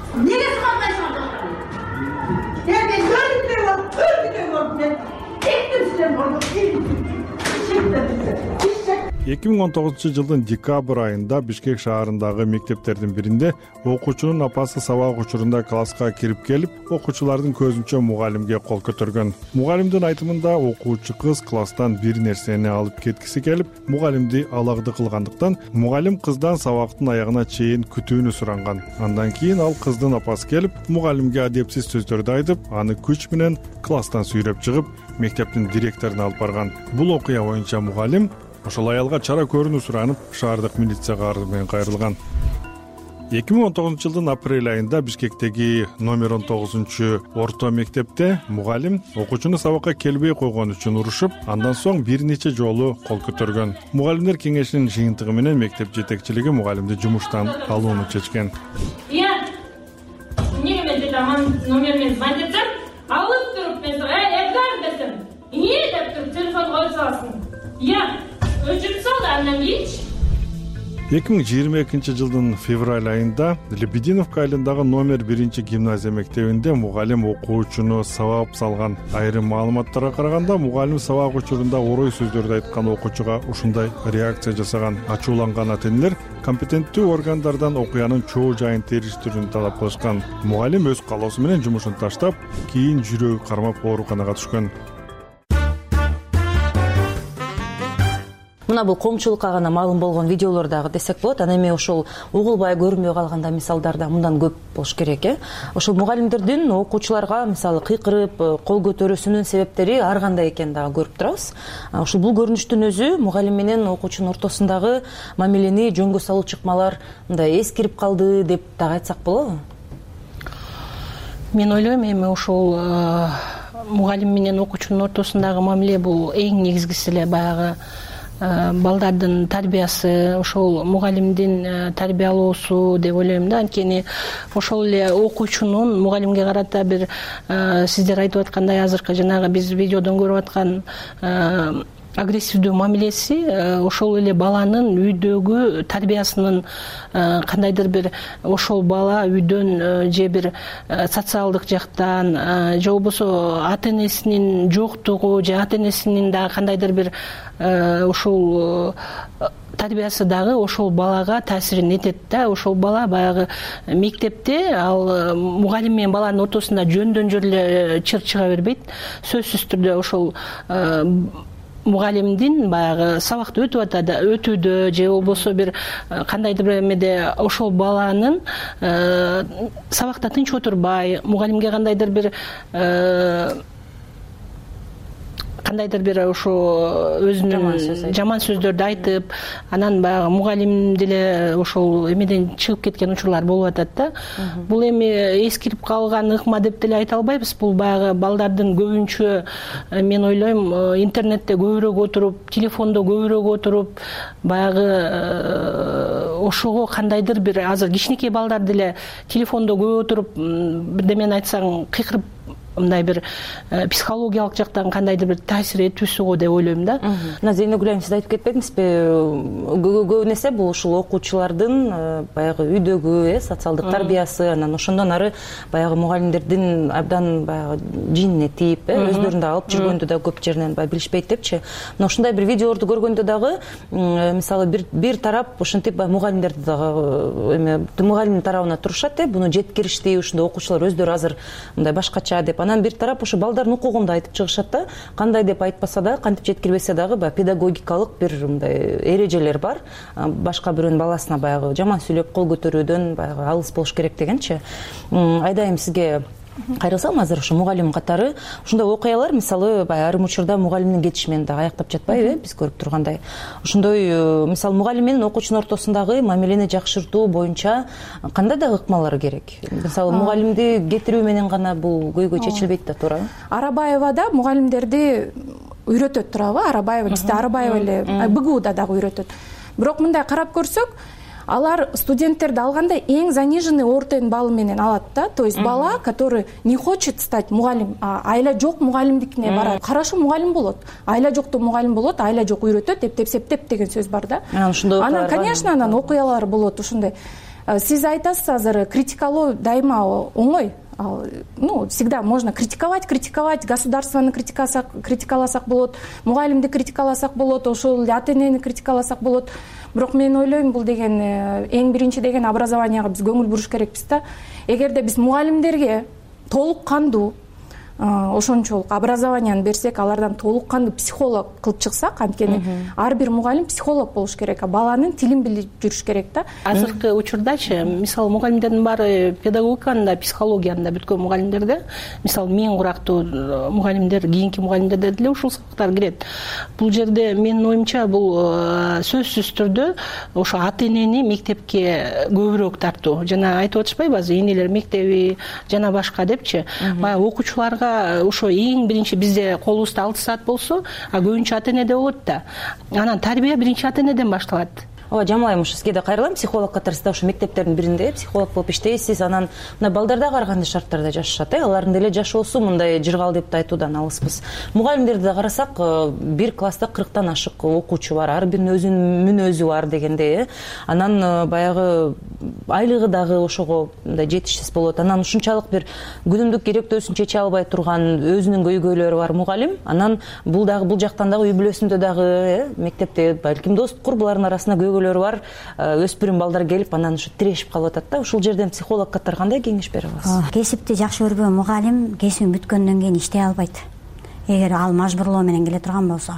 2019 жылдын декабрь айында Бишкек шаарындагы мектептердин биринде окуучунун апасы сабак учурунда класска кирип келип, окуучулардын көзүнчө мугалимге кол көтөргөн. Мугалимдин айтымында окуучу кыз класстан бир нерсени алып кеткиси келип, мугалимди аларды кылгандыктан мугалим кыздан сабактын аягына чейин күтүүнү суранган. Андан кийин ал кыздын апасы келип, мугалимге адепсиз сөздөрдү айтып, аны күч менен класстан сүйрөп чыгып, мектептин директоруна алып барган. Бул окуя боюнча мугалим ошол аялга чара көрүүнү суранып, шаардык милицияга арыз менен кайрылган. 2019 жылдын апрель айында Бишкектеги номер 19 орто мектепте мугалим окуучуну сабакка келбей койгон үчүн урушуп, андан соң бир нече жолу кол көтөргөн. Мугалимдер кеңешинин жыйынтыгы менен мектеп жетекчилиги мугалимди жумуштан алууну чечкен. Эмнеге мен жетаман номермен звонить этсем, алып туруп мен Эдгар десем, эмне деп туруп телефон коюп саласың. Өчүрүп сал да андан кийинчи. 2022 жылдын февраль айында Лебединовка айылындагы номер 1 гимназия мектебинде мугалим окуучуну сабап салган. Айрым маалыматтарга караганда мугалим сабак учурунда орой сөздөрдү айткан окуучуга ушундай реакция жасаган. Ачууланган ата-энелер компетенттүү органдардан окуянын чоо жайын териштирүүнү талап кылышкан. Мугалим өз калоосу менен жумушун таштап, кийин жүрөгү кармап ооруканага түшкөн. Мына бул коомчулукка гана маалым болгон видеолор дагы десек болот. Анан эми ошол угулбай көрүнбөй калганда мисалдар да мындан көп болуш керек. Ошол мугалимдердин окуучуларга мисалы кыйкырып кол көтөрүүсүнүн себептери ар кандай экенин дагы көрүп турабыз. Ошол бул көрүнүштүн өзү мугалим менен окуучунун ортосундагы мамилени жөнгө салуу чыкмалар мындай эскирип калды деп дагы айтсак болобу? Мен ойлойм, эми ошол мугалим менен окуучунун ортосундагы мамиле бул эң негизгиси эле баягы балдардын тарбиясы, ошол мугалимдин тарбиялоосу деп ойлойм да. Анткени ошол эле окуучунун мугалимге карата бир сиздер айтып аткандай азыркы жанагы биз видеодон көрүп аткан агрессивдүү мамилеси ошол эле баланын үйдөгү тарбиясынын кандайдыр бир ошол бала үйдөн же бир социалдык жактан же болбосо ата-энесинин жоктугу же ата-энесинин дагы кандайдыр бир ошол тарбиясы дагы ошол балага таасирин этет да. Ошол бала баягы мектепте ал мугалим менен баланын ортосунда жөндөн жөн эле чыр чыга бербейт. Сөзсүз түрдө ошол мугалимдин баягы сабакты өтүүдө же болбосо бир кандайдыр бир эмеде ошол баланын сабакта тынч отурбай, мугалимге кандайдыр бир ошо өзүнүн жаман сөздөрдү айтып, анан баягы мугалим деле ошол эмеден чыгып кеткен учурлар болуп атат да. Бул эми эскирип калган ыкма деп деле айта албайбыз. Бул баягы балдардын көбүнчө, мен ойлойм, интернетте көбүрөөк отуруп, телефондо көбүрөөк отуруп, баягы ошого кандайдыр бир азыр кичинекей балдар деле телефондо көп отуруп бирдемени айтсаң кыйкырып мындай бир психологиялык жактан кандайдыр бир таасир этүүсү го деп ойлойм да. Мына Зейногүл айым, сиз айтып кетпедиңизби, көп нерсе бул ушул окуучулардын баягы үйдөгү социалдык тарбиясы, анан ошондон ары баягы мугалимдердин абдан баягы жинине тийип, өздөрүн да алып жүргөндү да көп жеринен билишпейт депчи. Мына ушундай бир видеолорду көргөндө дагы мисалы бир тарап ошентип мугалимдерди дагы эме мугалимдин тарабына турушат, буну жеткиришти, ушундай окуучулар өздөрү азыр мындай башкача деп. Анан бир тарап ошо балдардын укугун да айтып чыгышат да. Кандай деп айтпаса да, кантип жеткирбесе дагы баягы педагогикалык бир мындай эрежелер бар. Башка бирөөнүн баласына баягы жаман сүйлөп кол көтөрүүдөн баягы алыс болуш керек дегенчи. Айдайым, сизге кайрылсам, азыр ошо мугалим катары ушундай окуялар мисалы баягы айрым учурда мугалимдин кетиши менен дагы аяктап жатпайбы, биз көрүп тургандай. Ошондой мисалы мугалим менен окуучунун ортосундагы мамилени жакшыртуу боюнча кандай да ыкмалар керек? Мисалы мугалимди кетирүү менен гана бул көйгөй чечилбейт да, туурабы? Арабаева да мугалимдерди үйрөтөт, туурабы? Арабаева бизде Арабаева эле БГУда дагы үйрөтөт. Бирок мындай карап көрсөк, алар студенттерди алганда эң заниженный орден баллы менен алат да. То есть бала, который не хочет стать мугалим, айла жок мугалимдикине барат. Хорошо мугалим болот. Айла жокто мугалим болот, айла жок үйрөтөт, эптеп деген сөз бар да. Анан, конечно, анан окуялар болот ушундай. Сиз айтасыз азыр критикалоо дайыма оңой. Всегда можно критиковать, государствону критикаласак болот, мугалимди критикаласак болот, ошол ата-энени критикаласак болот. Бирок мен ойлойм, бул деген эң биринчи деген образованияга биз көңүл буруш керекпиз да. Эгерде биз мугалимдерге толук кандуу ошончолук образованияны берсек, алардан толук кандуу психолог кылып чыксак, анткени ар бир мугалим психолог болуш керек, баланын тилин билип жүрүш керек да. Азыркы учурдачы, мисалы мугалимдердин баары педагогиканын да, психологиянын да бүткөн мугалимдер да. Мисалы мен курактуу мугалимдер, кийинки мугалимдерде деле ушул сабактар кирет. Бул жерде менин оюмча бул сөзсүз түрдө ошо ата энени мектепке көбүрөөк тартуу. Жана айтып атышпайбы азыр энелер мектеби жана башка депчи. Баягы окуучуларга ошо эң биринчи бизде колубузда 6 саат болсо, көбүнчө ата энеде болот да. Анан тарбия биринчи ата энеден башталат. Ооба, Жамал ушу сизге да кайрылам. Психолог катарында ошо мектептердин биринде психолог болуп иштейсиз. Анан мына балдар дагы ар кандай шарттарда жашашат, алардын деле жашоосу мындай жыргал деп да айтуудан алыспыз. Мугалимдерди да карасак, бир класста 40тан ашык окуучу бар, ар биринин өзүнүн мүнөзү бар дегендей. Анан баягы айлыгы дагы ошого мындай жетишсиз болот. Анан ушунчалык бир күнүмдүк керектөөсүн чече албай турган өзүнүн көйгөйлөрү бар мугалим. Анан бул жактан дагы үй бүлөсүндө дагы мектепте балким дос курбулардын арасында бар, өспүрүм балдар келип анан ушу тирешип калып атат да. Ушул жерден психолог катар кандай кеңеш бере аласыз? Кесипти жакшы көрбөгөн мугалим кесибин бүткөндөн кийин иштей албайт, эгер ал мажбурлоо менен келе турган болсо.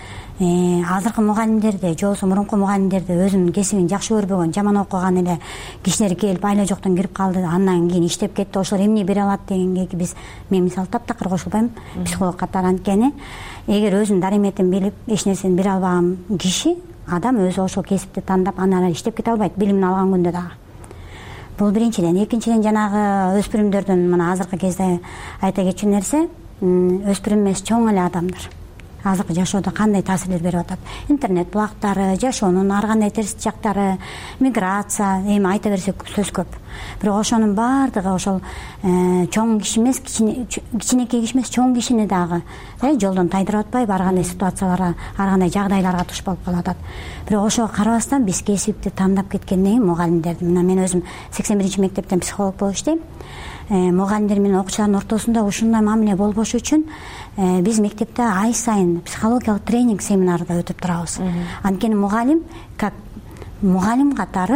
Азыркы мугалимдерде же болбосо мурунку мугалимдерде өзүнүн кесибин жакшы көрбөгөн, жаман окуган эле кишилер келип айла жоктон кирип калды, андан кийин иштеп кетти, ошолор эмне бере алат дегенге мен мисалы таптакыр кошулбайм психолог катары. Анткени эгер өзүнүн дарыметин билип эч нерсени бере албаган киши, адам өзү ошол кесипти тандап анан иштеп кете албайт, билимин алган күндө дагы. Бул биринчиден. Экинчиден, жанагы өспүрүмдөрдүн мына азыркы кезде айта кетчү нерсе, өспүрүм эмес, чоң эле адамдар азыркы жашоодо кандай таасирлер берип атат. Интернет булактары, жашоонун ар кандай терс жактары, миграция, эми айта берсек сөз көп. Бирок ошонун баардыгы ошол чоң киши эмес, кичинекей киши эмес, чоң кишини дагы жолдон тайдырып атпайбы, ар кандай ситуацияларга, ар кандай жагдайларга туш болуп калып атат. Бирок ошого карабастан биз кесипти тандап кеткенден кийин мугалимдерди, мына мен өзүм 81 мектептен психолог болуп иштейм. Мугалимдер менен окуучулардын ортосунда ушундай мамиле болбош үчүн биз мектепте ай сайын психологиялык тренинг семинарды өтүп турабыз. Анткени мугалим как мугалим катары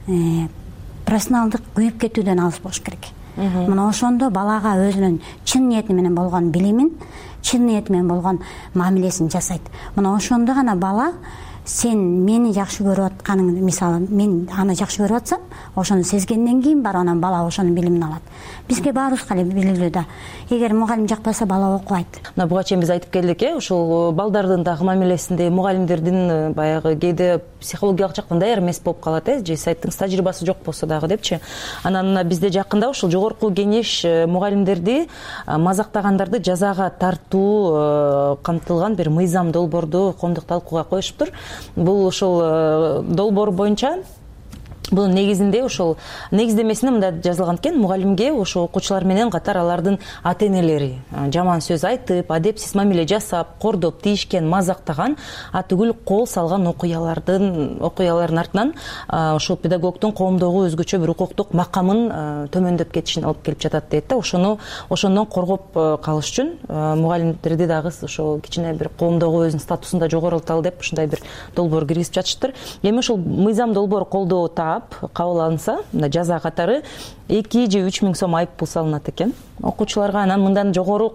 профессионалдык күйүп кетүүдөн алыс болуш керек. Мына ошондо балага өзүнүн чын ниети менен болгон билимин, чын ниети менен болгон мамилесин жасайт. Мына ошондо гана бала сен мени жакшы көрүп атканың, мисалы мен аны жакшы көрүп атсам, ошону сезгенден кийин барып анан бала ошонун билимин алат. Бизге баарыбызга эле билгилүү да. Эгер мугалим жакпаса, бала окубайт. Мына буга чейин биз айтып келдик, ушул балдардын дагы мамилесинде мугалимдердин баягы кээде психологиялык жактан даяр эмес болуп калат, же сайттын тажрыйбасы жок болсо дагы депчи. Анан бизде жакында ушул жогорку кеңеш мугалимдерди мазактагандарды жазага тартуу камтылган бир мыйзам долбоорду коомдук талкууга коюшуптур. Бул ошол долбоор боюнча Бунун негизинде ошол негиздемесинде мындай жазылган экен: мугалимге ошо окуучулар менен катар алардын ата энелери жаман сөз айтып, адепсиз мамиле жасап, кордоп, тийишкен, мазактаган, атүгүл кол салган окуялардын артынан ошол педагогдун коомдогу өзгөчө бир укуктук макамын төмөндөп кетишине алып келип жатат дейт да. Ошондон коргоп калыш үчүн мугалимдерди дагы ошо кичине бир коомдогу өзүнүн статусун да жогорулталы деп ушундай бир долбоор киргизип жатыштыр. Эми ушул мыйзам долбоор колдоо кабыл алынса, жаза катары 2 же 3 миң сом айып пул салынат экен окуучуларга. Анан мындай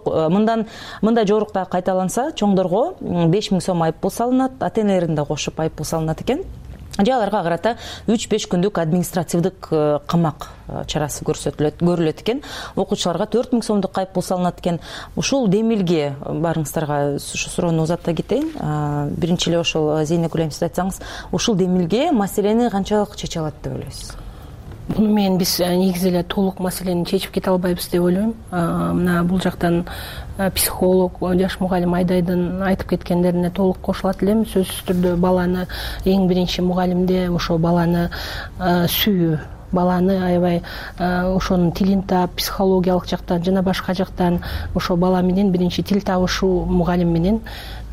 жогорук да кайталанса, чоңдорго 5 миң сом айып пул салынат, ата энелерин да кошуп айып пул салынат экен. Же аларга карата 3-5 күндүк административдик камак чарасы көрүлөт экен. Окуучуларга 4 миң сомдук айып пул салынат экен. Ушул демилге баарыңыздарга ушу суроону узатта кетейин. Биринчи эле ошол Зейнегүл сиз айтсаңыз, ушул демилге маселени канчалык чече алат деп ойлойсуз? Буну менен биз негизи эле толук маселени чечип кете албайбыз деп ойлойм. Мына бул жактан психолог, жаш мугалим Айдайдын айтып кеткендерине толук кошулат элем. Сөзсүз түрдө баланы эң биринчи мугалимде ошо баланы сүйүү, баланы аябай ошонун тилин таап, психологиялык жактан жана башка жактан ошо бала менен биринчи тил табышуу мугалим менен.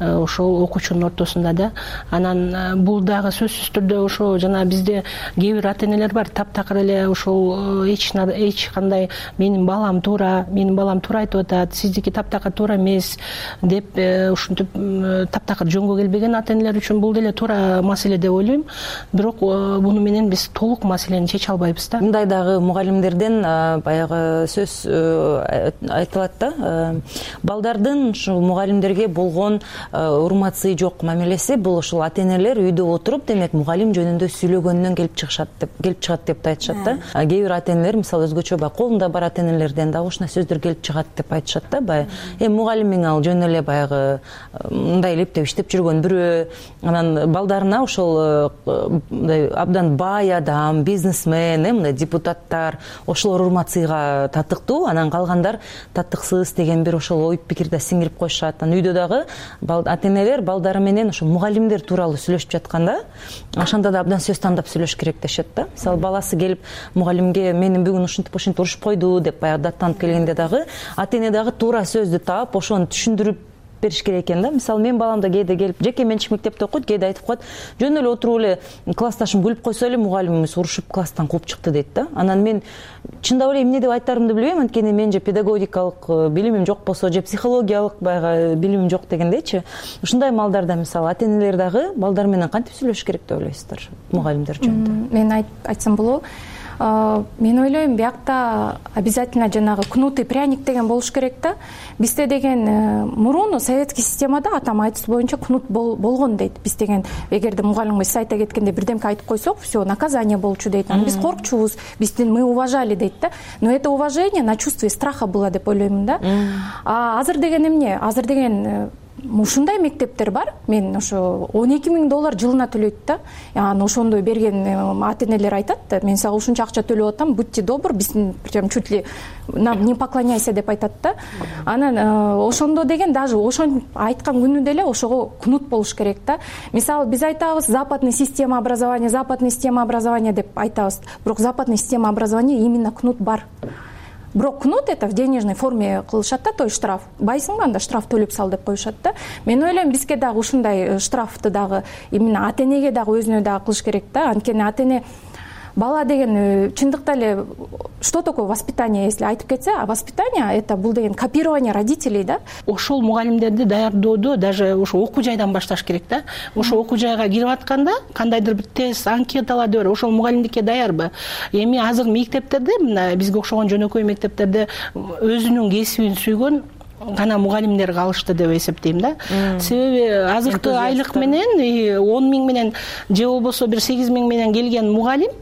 ошол окуучунун ортосунда да. Анан бул дагы сөзсүз түрдө ошо жана бизде кээ бир ата энелер бар, таптакыр эле ошол эч кандай менин балам туура айтып атат, сиздики таптакыр туура эмес деп ушинтип таптакыр жөнгө келбеген ата энелер үчүн бул деле туура маселе деп ойлойм. Бирок буну менен биз толук маселени чече албайбыз да. Мындай дагы мугалимдерден баягы сөз айтылат да. Балдардын ушул мугалимдерге болгон урматсый жок мамилеси бул ушул ата энелер үйдө отуруп, демек мугалим жөнүндө сүйлөгөндөн келип чыгат деп айтышат да. Кээ бир ата энелер мисалы өзгөчө колунда бар ата энелерден дагы ушундай сөздөр келип чыгат деп айтышат да. Баягы мугалимиң ал жөн эле баягы мындай илиптеп иштеп жүргөн бирөө, анан балдарына ошол мындай абдан бай адам, бизнесмен, мындай депутаттар ошолор урматсыйга татыктуу, анан калгандар татыксыз деген бир ошол ой пикирди сиңирип коюшат. Анан үйдө дагы ата энелер балдары менен ошо мугалимдер тууралуу сүйлөшүп жатканда ошондо да абдан сөз тандап сүйлөш керек дешет да. Мисалы баласы келип мугалимге мени бүгүн ушинтип урушуп койду деп баягы даттанып келгенде дагы ата эне дагы туура сөздү таап ошону түшүндүрүп бериш керек экен да. Мисалы мен балам да кээде келип жеке менчик мектепте окуйт, кээде айтып коет, жөн эле отуруп эле классташым күлүп койсо эле мугалимибиз урушуп класстан кууп чыкты дейт да. Анан мен чындап эле эмне деп айтарымды билбейм, анткени мен же педагогикалык билимим жок болсо, же психологиялык баягы билимим жок дегендейчи. Ушундай маалдарда мисалы ата энелер дагы балдар менен кантип сүйлөшүш керек деп ойлойсуздар мугалимдер жөнүндө? Мен айтсам болобу? Мен ойлойм, биякта обязательно жанагы кнут и пряник деген болуш керек да. Бизде деген мурун советский системада атам айтышы боюнча кнут болгон дейт. Биз деген эгерде мугалимге сиз айта кеткенде бирдемке айтып койсок, все, наказание болчу дейт. Анан биз коркчубуз, бизди мы уважали дейт да. Но это уважение на чувстве страха было деп ойлоймун да. Азыр деген эмне? Азыр деген ушундай мектептер бар. Мен ошо $12,000 жылына төлөйт да. Анан ошондой берген ата энелер айтат да, мен сага ушунча акча төлөп атам, будьте добр, биздин прям чуть ли нам не поклоняйся деп айтат да. Анан ошондо деген даже ошон айткан күнү деле ошого кнут болуш керек да. Мисалы биз айтабыз западный система образования деп айтабыз. Бирок западный система образования именно кнут бар. Бирок кнут это в денежной форме кылышат да, той штраф. Байсыңбы, штраф төлөп сал деп коюшат да. Мен ойлойм, бизге дагы ушундай штрафты дагы именно ата энеге дагы өзүнө дагы кылыш керек да. Анткени ата эне бала деген чындыкта эле что такое воспитание, если айтып кетсе, а воспитание это бул деген копирование родителей да. Ошол мугалимдерди даярдоодо даже ошо окуу жайдан башташ керек да. Ошо окуу жайга кирип атканда кандайдыр бир тест, анкеталарды бар, ошол мугалимдикке даярбы? Эми азыр мектептерде, мына бизге окшогон жөнөкөй мектептерде өзүнүн кесибин сүйгөн гана мугалимдер калышты деп эсептейм да. Себеби азыркы айлык менен 10,000 менен же болбосо бир 8,000 менен келген мугалим,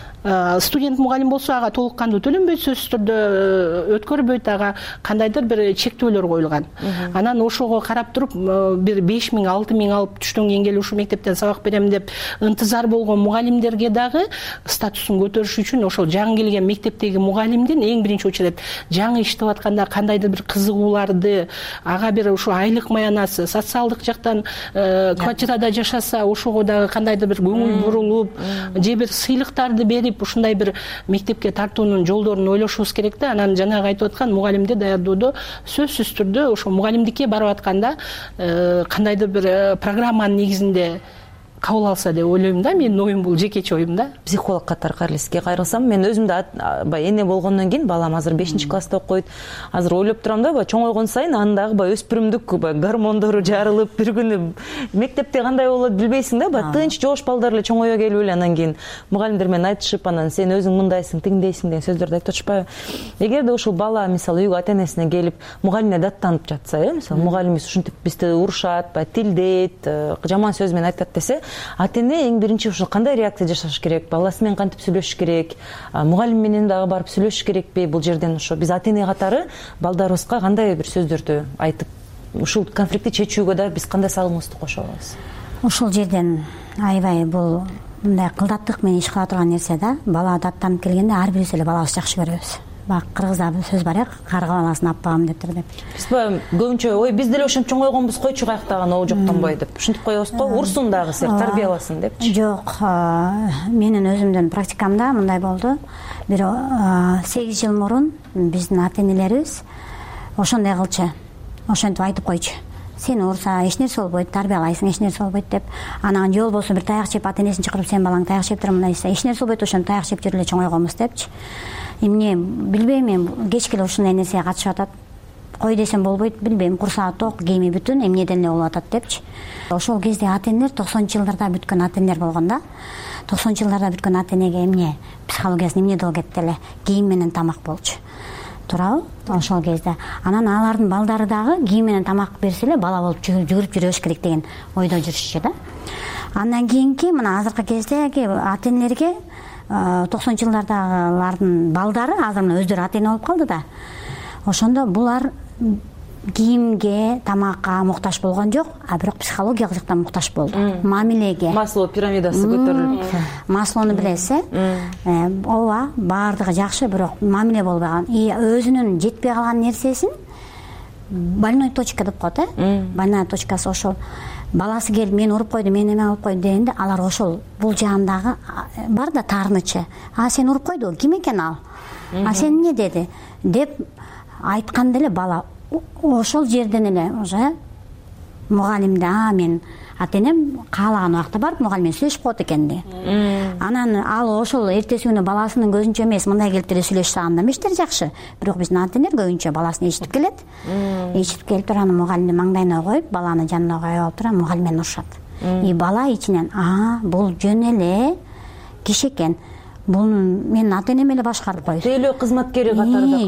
студент мугалим болсо ага толук кандуу төлөнбөйт, сөзсүз түрдө өткөрбөйт, ага кандайдыр бир чектөөлөр коюлган. Анан ошого карап туруп бир 5,000, 6,000 алып түштөн кийин келип ушул мектептен сабак берем деп ынтызар болгон мугалимдерге дагы статусун көтөрүш үчүн ошол жаңы келген мектептеги мугалимдин эң биринчи очередь жаңы иштеп атканда кандайдыр бир кызыгууларды, ага бир ушу айлык маянасы, социалдык жактан квартирада жашаса ошого дагы кандайдыр бир көңүл бурулуп, же бир сыйлыктарды берип ушундай бир мектепке тартуунун жолдорун ойлошубуз керек да. Анан жанагы айтып аткан мугалимди даярдоодо сөзсүз түрдө ошо мугалимдикке барып атканда кандайдыр бир программанын негизинде кабыл алса деп ойлойм да. Менин оюм бул, жекече оюм да. Психолог катары кайрылсызге кайрылсам, мен өзүм да баягы эне болгондон кийин, балам азыр 5-класста окуйт. Азыр ойлоп турам да, баягы чоңойгон сайын анын дагы баягы өспүрүмдүк гормондору жарылып, бир күнү мектепте кандай болот билбейсиң да, баягы тынч жоош балдар эле чоңое келип эле анан кийин мугалимдер менен айтышып, анан сен өзүң мындайсың, тигиндейсиң деген сөздөрдү айтып атышпайбы? Эгерде ушул бала мисалы үйгө ата энесине келип мугалимине даттанып жатса, мисалы мугалимибиз ушинтип бизди урушат, баягы тилдейт, жаман сөз менен айтат десе, ата эне эң биринчи ушул кандай реакция жасаш керек, баласы менен кантип сүйлөшүш керек, мугалим менен дагы барып сүйлөшүш керекпи? Бул жерден ошо биз ата эне катары балдарыбызга кандай бир сөздөрдү айтып, ушул конфликтти чечүүгө да биз кандай салымыбызды кошо алабыз? Ушул жерден аябай бул мындай кылдаттык менен иш кыла турган нерсе да. Бала даттанып келгенде ар бирибиз эле балабызды жакшы көрөбүз. Бак кыргызда бир сөз бар, карга баласын аппагам дептир деп. Биз көбүнчө ой биз деле ошентип чоңойгонбуз, койчу каяктаган ол жоктонбой деп ушинтип коебуз го, урсун дагы сер, тарбияласын депчи. Жок, менин өзүмдүн практикамда мындай болду. Бир 8 жыл мурун биздин ата энелерибиз ошондой кылчу, ошентип айтып койчу. сени урса эч нерсе болбойт, тарбиялайсың, эч нерсе болбойт деп, анан же болбосо бир таяк жеп ата энесин чакырып сен балаң таяк жеп тур мындай десе, эч нерсе болбойт, ошону таяк жеп жүрүп эле чоңойгонбуз депчи. Эмне билбейм, мен кечке эле ушундай нерсеге катышып атат. Кой десем болбойт, билбейм, курсагы ток, кийими бүтүн, эмнеден эле болуп атат депчи. Ошол кезде ата энелер 90-жылдарда бүткөн ата энелер болгон да. 90-жылдарда бүткөн ата энеге эмне психологиясы эмне доо кетти эле, кийим менен тамак болчу. Туурабы? Ошол кезде. Анан алардын балдары дагы кийим менен тамак берсе эле бала болуп жүгүрүп жүрөш керек деген ойдо жүрүшчү да. Андан кийинки мына азыркы кездеги ата энелерге 90-жылдардагылардын балдары азыр мына өздөрү ата эне болуп калды да. Ошондо булар кийимге, тамакка муктаж болгон жок, а бирок психологиялык жактан муктаж болду. Мамилеге. Маслоу пирамидасы көтөрүлүп. Маслоону билесиз, ооба, баардыгы жакшы, бирок мамиле болбогон. Өзүнүн жетпей калган нерсесин больной точка деп коет, больная точкасы ошол. Баласы келип мени уруп койду, мени эме алып койду дегенде, алар ошол бул жагындагы бар да таарынычы. А сени уруп койду, ким экен ал? А сен эмне деди? Деп айтканда эле бала ошол жерден эле уже мугалимде мен ата энем каалаган убакта барып мугалиммен сүйлөшүп коет экен ди. Анан ал ошол эртеси күнү баласынын көзүнчө эмес, мындай келип деле сүйлөшсө анда эмештер жакшы. Бирок биздин ата энелер көбүнчө баласын ичитип келет. Ичитип келип туруп анан мугалимди маңдайына коюп, баланы жанына коюп алып туруп мугалим менен урушат. Бала ичинен, бул жөн эле киши экен. Бул мен ата энем эле башкарып коет. Тейлөө кызматкери катарында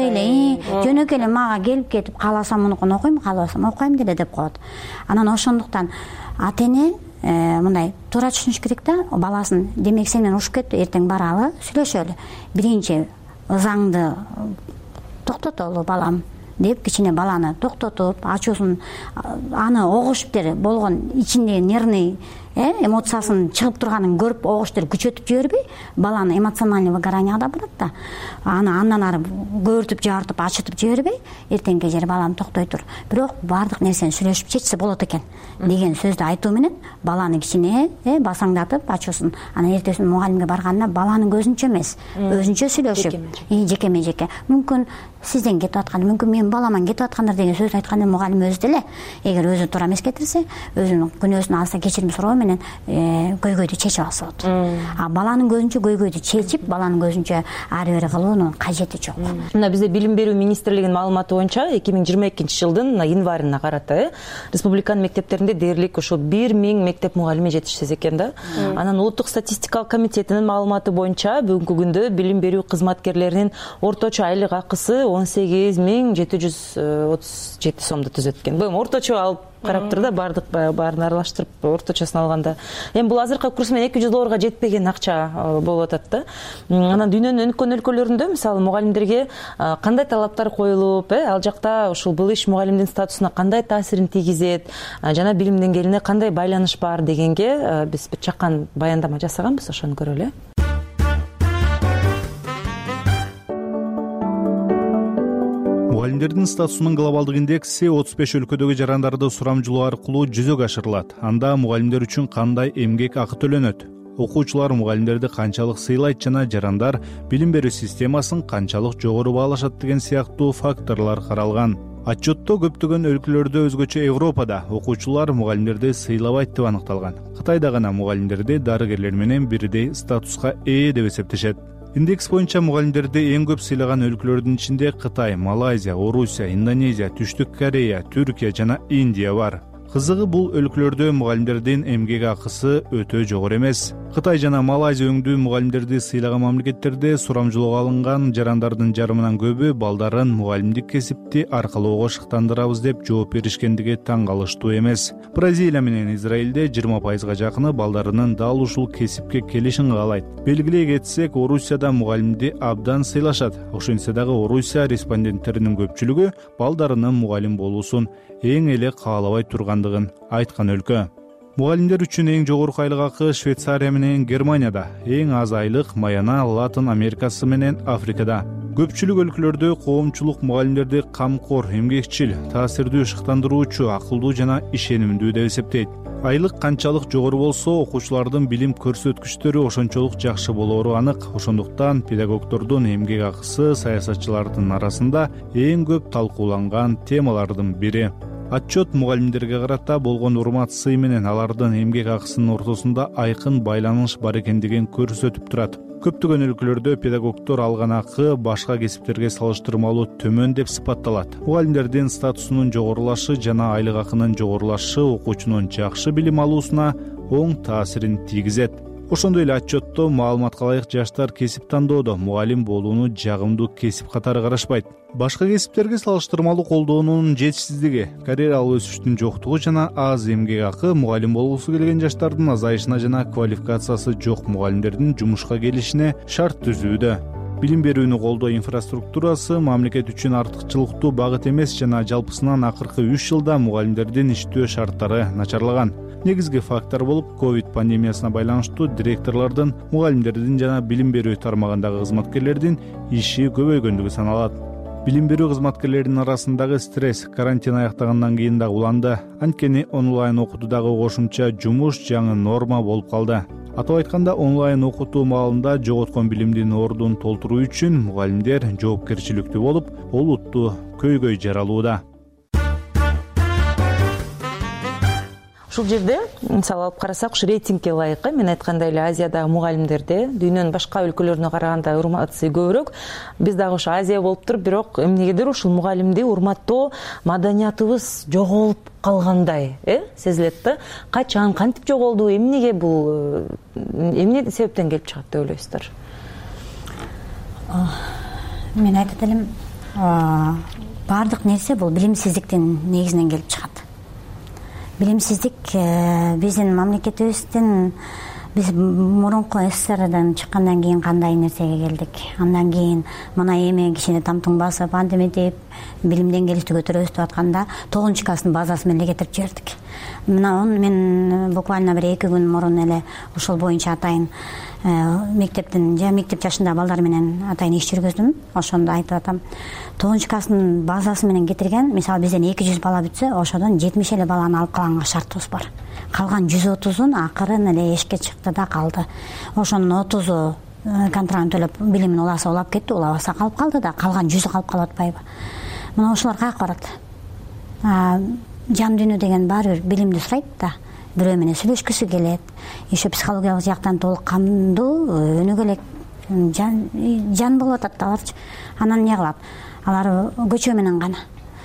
жөнөкөй эле мага келип кетип, кааласам мунукун окуйм, каалабасам окуйм деле деп коет. Анан ошондуктан ата эне мындай туура түшүнүш керек да, баласын, демек сен менен урушуп кетти, эртең баралы, сүйлөшөлү. Биринчи ызаңды токтотолу балам деп кичине баланы токтотуп, ачуусун, аны огуштер болгон ичиндеги нервный эмоциясын чыгып турганын көрүп, огуштер күчөтүп жибербей, баланы эмоциональный выгоранияга да барат да. Аны андан ары көөртүп, жабыртып, ачытып жибербей, эртеңки жери балам токтой тур. Бирок баардык нерсени сүйлөшүп чечсе болот экен деген сөздү айтуу менен баланы кичине басаңдатып, ачуусун, анан эртеси мугалимге барганда баланын көзүнчө эмес, өзүнчө сүйлөшүп, жекеме-жеке. Мүмкүн сизден кетип аткан, мүмкүн менин баламан кетип аткандар деген сөз айтканда мугалим өзү деле эгер өзү туура эмес кетирсе, өзүнүн күнөөсүн алса кечирим суроо менен көйгөйдү чечип алса болот. Баланын көзүнчө көйгөйдү чечип, баланын көзүнчө ары бери кылуунун кажети жок. Мына бизде Билим берүү министрлигинин маалыматы боюнча 2022-жылдын январына карата республиканын мектептеринде дээрлик ошо 1000 мектеп мугалими жетишсиз экен да. Анан улуттук статистикалык комитетинин маалыматы боюнча бүгүнкү күндө билим берүү кызматкерлеринин орточо айлык акысы 18.737 сомду түзөт экен. Бул орточо алып карап тур да, баарын аралаштырып орточосун алганда. Эми бул азыркы курс менен $200 жетпеген акча болуп атат да. Анан дүйнөнүн өнүккөн өлкөлөрүндө мисалы мугалимдерге кандай талаптар коюлуп, ал жакта ушул бул иш мугалимдин статусуна кандай таасирин тийгизет, жана билим деңгээлине кандай байланыш бар дегенге биз бир чакан баяндама жасаганбыз, ошону көрөлү. Мугалимдердин статусунун глобалдык индекси 35 өлкөдөгү жарандарды сурамжылоо аркылуу жүзөгө ашырылат. Анда мугалимдер үчүн кандай эмгек акы төлөнөт? Окуучулар мугалимдерди канчалык сыйлайт жана жарандар билим берүү системасын канчалык жогору баалашат деген сыяктуу факторлор каралган. Отчетто көптөгөн өлкөлөрдө, өзгөчө Европада окуучулар мугалимдерди сыйлабайт деп аныкталган. Кытайда гана мугалимдерди дарыгерлер менен бирдей статуска ээ деп эсептешет. Индекс боюнча мугалимдерди эң көп сыйлаган өлкөлөрдүн ичинде Кытай, Малайзия, Орусия, Индонезия, Түштүк Корея, Түркия жана Индия бар. Кызыгы бул өлкөлөрдө мугалимдердин эмгек акысы өтө жогору эмес. Кытай жана Малайзия өңдүү мугалимдерди сыйлаган мамлекеттерде сурамжылоого алынган жарандардын жарымынан көбү балдарын мугалимдик кесипти аркалоого шыктандырабыз деп жооп беришкендиги таң калыштуу эмес. Бразилия менен Израилде 20%га жакыны балдарынын дал ушул кесипке келишин каалайт. Белгилей кетсек, Орусияда мугалимди абдан сыйлашат. Ошентсе дагы Орусия респонденттеринин көпчүлүгү балдарынын мугалим болуусун эң эле каалабай тургандыгын айткан өлкө. Мугалимдер үчүн эң жогорку айлык акы Швейцария менен Германияда, эң аз айлык Майана, Латын Америкасы менен Африкада. Көпчүлүк өлкөлөрдө коомчулук мугалимдерди камкор, эмгекчил, таасирдүү, шыктандыруучу, акылдуу жана ишенимдүү деп эсептейт. Айлык канчалык жогору болсо, окуучулардын билим көрсөткүчтөрү ошончолук жакшы болоору анык. Ошондуктан педагогдордун эмгек акысы саясатчылардын арасында эң көп талкууланган темалардын бири. отчет мугалимдерге карата болгон урмат сый менен алардын эмгек акысынын ортосунда айкын байланыш бар экендигин көрсөтүп турат. Көптөгөн өлкөлөрдө педагогдор алган акы башка кесиптерге салыштырмалуу төмөн деп сыпатталат. Мугалимдердин статусунун жогорулашы жана айлык акынын жогорулашы окуучунун жакшы билим алуусуна оң таасирин тийгизет. Ошондой эле отчетто маалыматка ылайык жаштар кесип тандоодо мугалим болууну жагымдуу кесип катары карашпайт. Башка кесиптерге салыштырмалуу колдоонун жетишсиздиги, карьералык өсүштүн жоктугу жана аз эмгек акы мугалим болгусу келген жаштардын азайышына жана квалификациясы жок мугалимдердин жумушка келишине шарт түзүүдө. Билим берүүнү колдоо инфраструктурасы мамлекет үчүн артыкчылыктуу багыт эмес жана жалпысынан акыркы 3 жылда мугалимдердин иштөө шарттары начарлаган. Негизги фактор болуп ковид пандемиясына байланыштуу директорлордун, мугалимдердин жана билим берүү тармагындагы кызматкерлердин иши көбөйгөндүгү саналат. Билим берүү кызматкерлеринин арасындагы стресс карантин аяктагандан кийин да уланды. Анткени онлайн окутуудагы кошумча жумуш жаңы норма болуп калды. Атап айтканда, онлайн окутуу маалында жоготкон билимдин ордун толтуруу үчүн мугалимдер жоопкерчиликтүү болуп, олуттуу көйгөй жаралууда. Ушул жерде мисалы алып карасак, ушу рейтингге ылайык, мен айткандай эле Азиядагы мугалимдерде дүйнөнүн башка өлкөлөрүнө караганда урматысы көбүрөөк. Биз дагы ушу Азия болуп туруп, бирок эмнегедир ушул мугалимди урматтоо маданиятыбыз жоголуп калгандай, сезилет да. Качан, кантип жоголду, эмнеге бул, эмне себептен келип чыгат деп ойлойсуздар? Мен айтат элем, баардык нерсе бул билимсиздиктин негизинен келип чыгат. Билимсиздик биздин мамлекетибиздин, биз мурунку СССРдан чыккандан кийин кандай нерсеге келдик. Андан кийин мына эми кичине тамтың басып, антиметип билим деңгээлибизди көтөрөбүз деп атканда 9 класстын базасы менен эле кетирип жибердик. Мына мен буквально бир 2 күн мурун эле ушул боюнча атайын мектептин мектеп жашындагы балдар менен атайын иш жүргүздүм. Ошондо айтып атам, 9 класстын базасы менен кетирген, мисалы бизден 200 бала бүтсө, ошодон 70 эле баланы алып калганга шартыбыз бар. Калган 130-ун акырын эле эшикке чыкты да калды. Ошонун 30-у контрагын төлөп билимин уласа улап кетти, улабаса калып калды да, калган 100-ü калып калып атпайбы? Мына ошолор каяка барат? Жан дүйнө деген баары бир билимди сурайт да. Бирөө менен сүйлөшкүсү келет. Еще психологиялык жактан толук камдуу, өнүгө элек жан болуп атат аларчы. Анан эмне кылат? Алар көчө менен гана.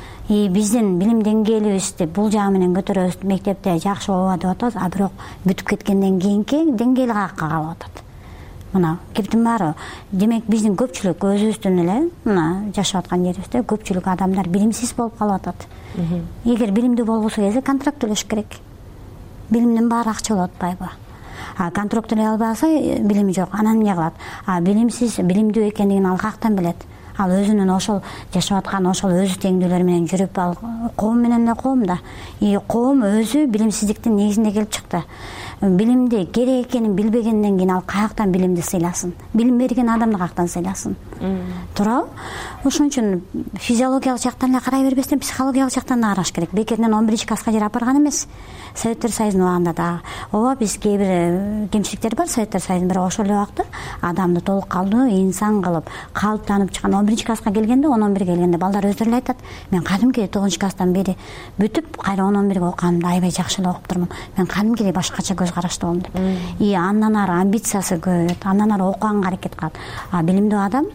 Биздин билим деңгээлибизди бул жагы менен көтөрөбүз, мектепте жакшы ооба деп атабыз, а бирок бүтүп кеткенден кийинки деңгээли каяка калып атат. Мына кептин баары, демек биздин көпчүлүк өзүбүздүн эле мына жашап аткан жерибизде көпчүлүк адамдар билимсиз болуп калып атат. Эгер билимдүү болгусу келсе, контракт төлөш керек. Билимдин баары акча болуп атпайбы? Контракт төлөй албаса, билими жок. Анан эмне кылат? Билимсиз, билимдүү экендигин ал каяктан билет? Ал өзүнүн ошол жашап аткан ошол өз теңдүүлөрү менен жүрүп, ал коом менен эле коом да. Коом өзү билимсиздиктин негизинде келип чыкты. Билимди керек экенин билбегенден кийин ал каяктан билимди сыйласын? Билим берген адамды каяктан сыйласын? Туурабы? Ошон үчүн физиологиялык жактан эле карай бербестен психологиялык жактан да караш керек. Бекеринен 11-класска чейин апарган эмес. Советтер Союзунун убагында да ооба биз кээ бир кемчиликтер бар Советтер Союзунун, бирок ошол эле убакта адамды толук калдуу инсан кылып калыптанып чыккан 11-класска келгенде, 10-11 келгенде балдар өздөрү эле айтат. Мен кадимкидей 9-класстан бери бүтүп, кайра 10-11ге окугамда аябай жакшы эле окуп турмун. Мен кадимкидей башкача көз караштуу болдум деп. Андан ары амбициясы көбөйөт, андан ары окуганга аракет кылат. Билимдүү адам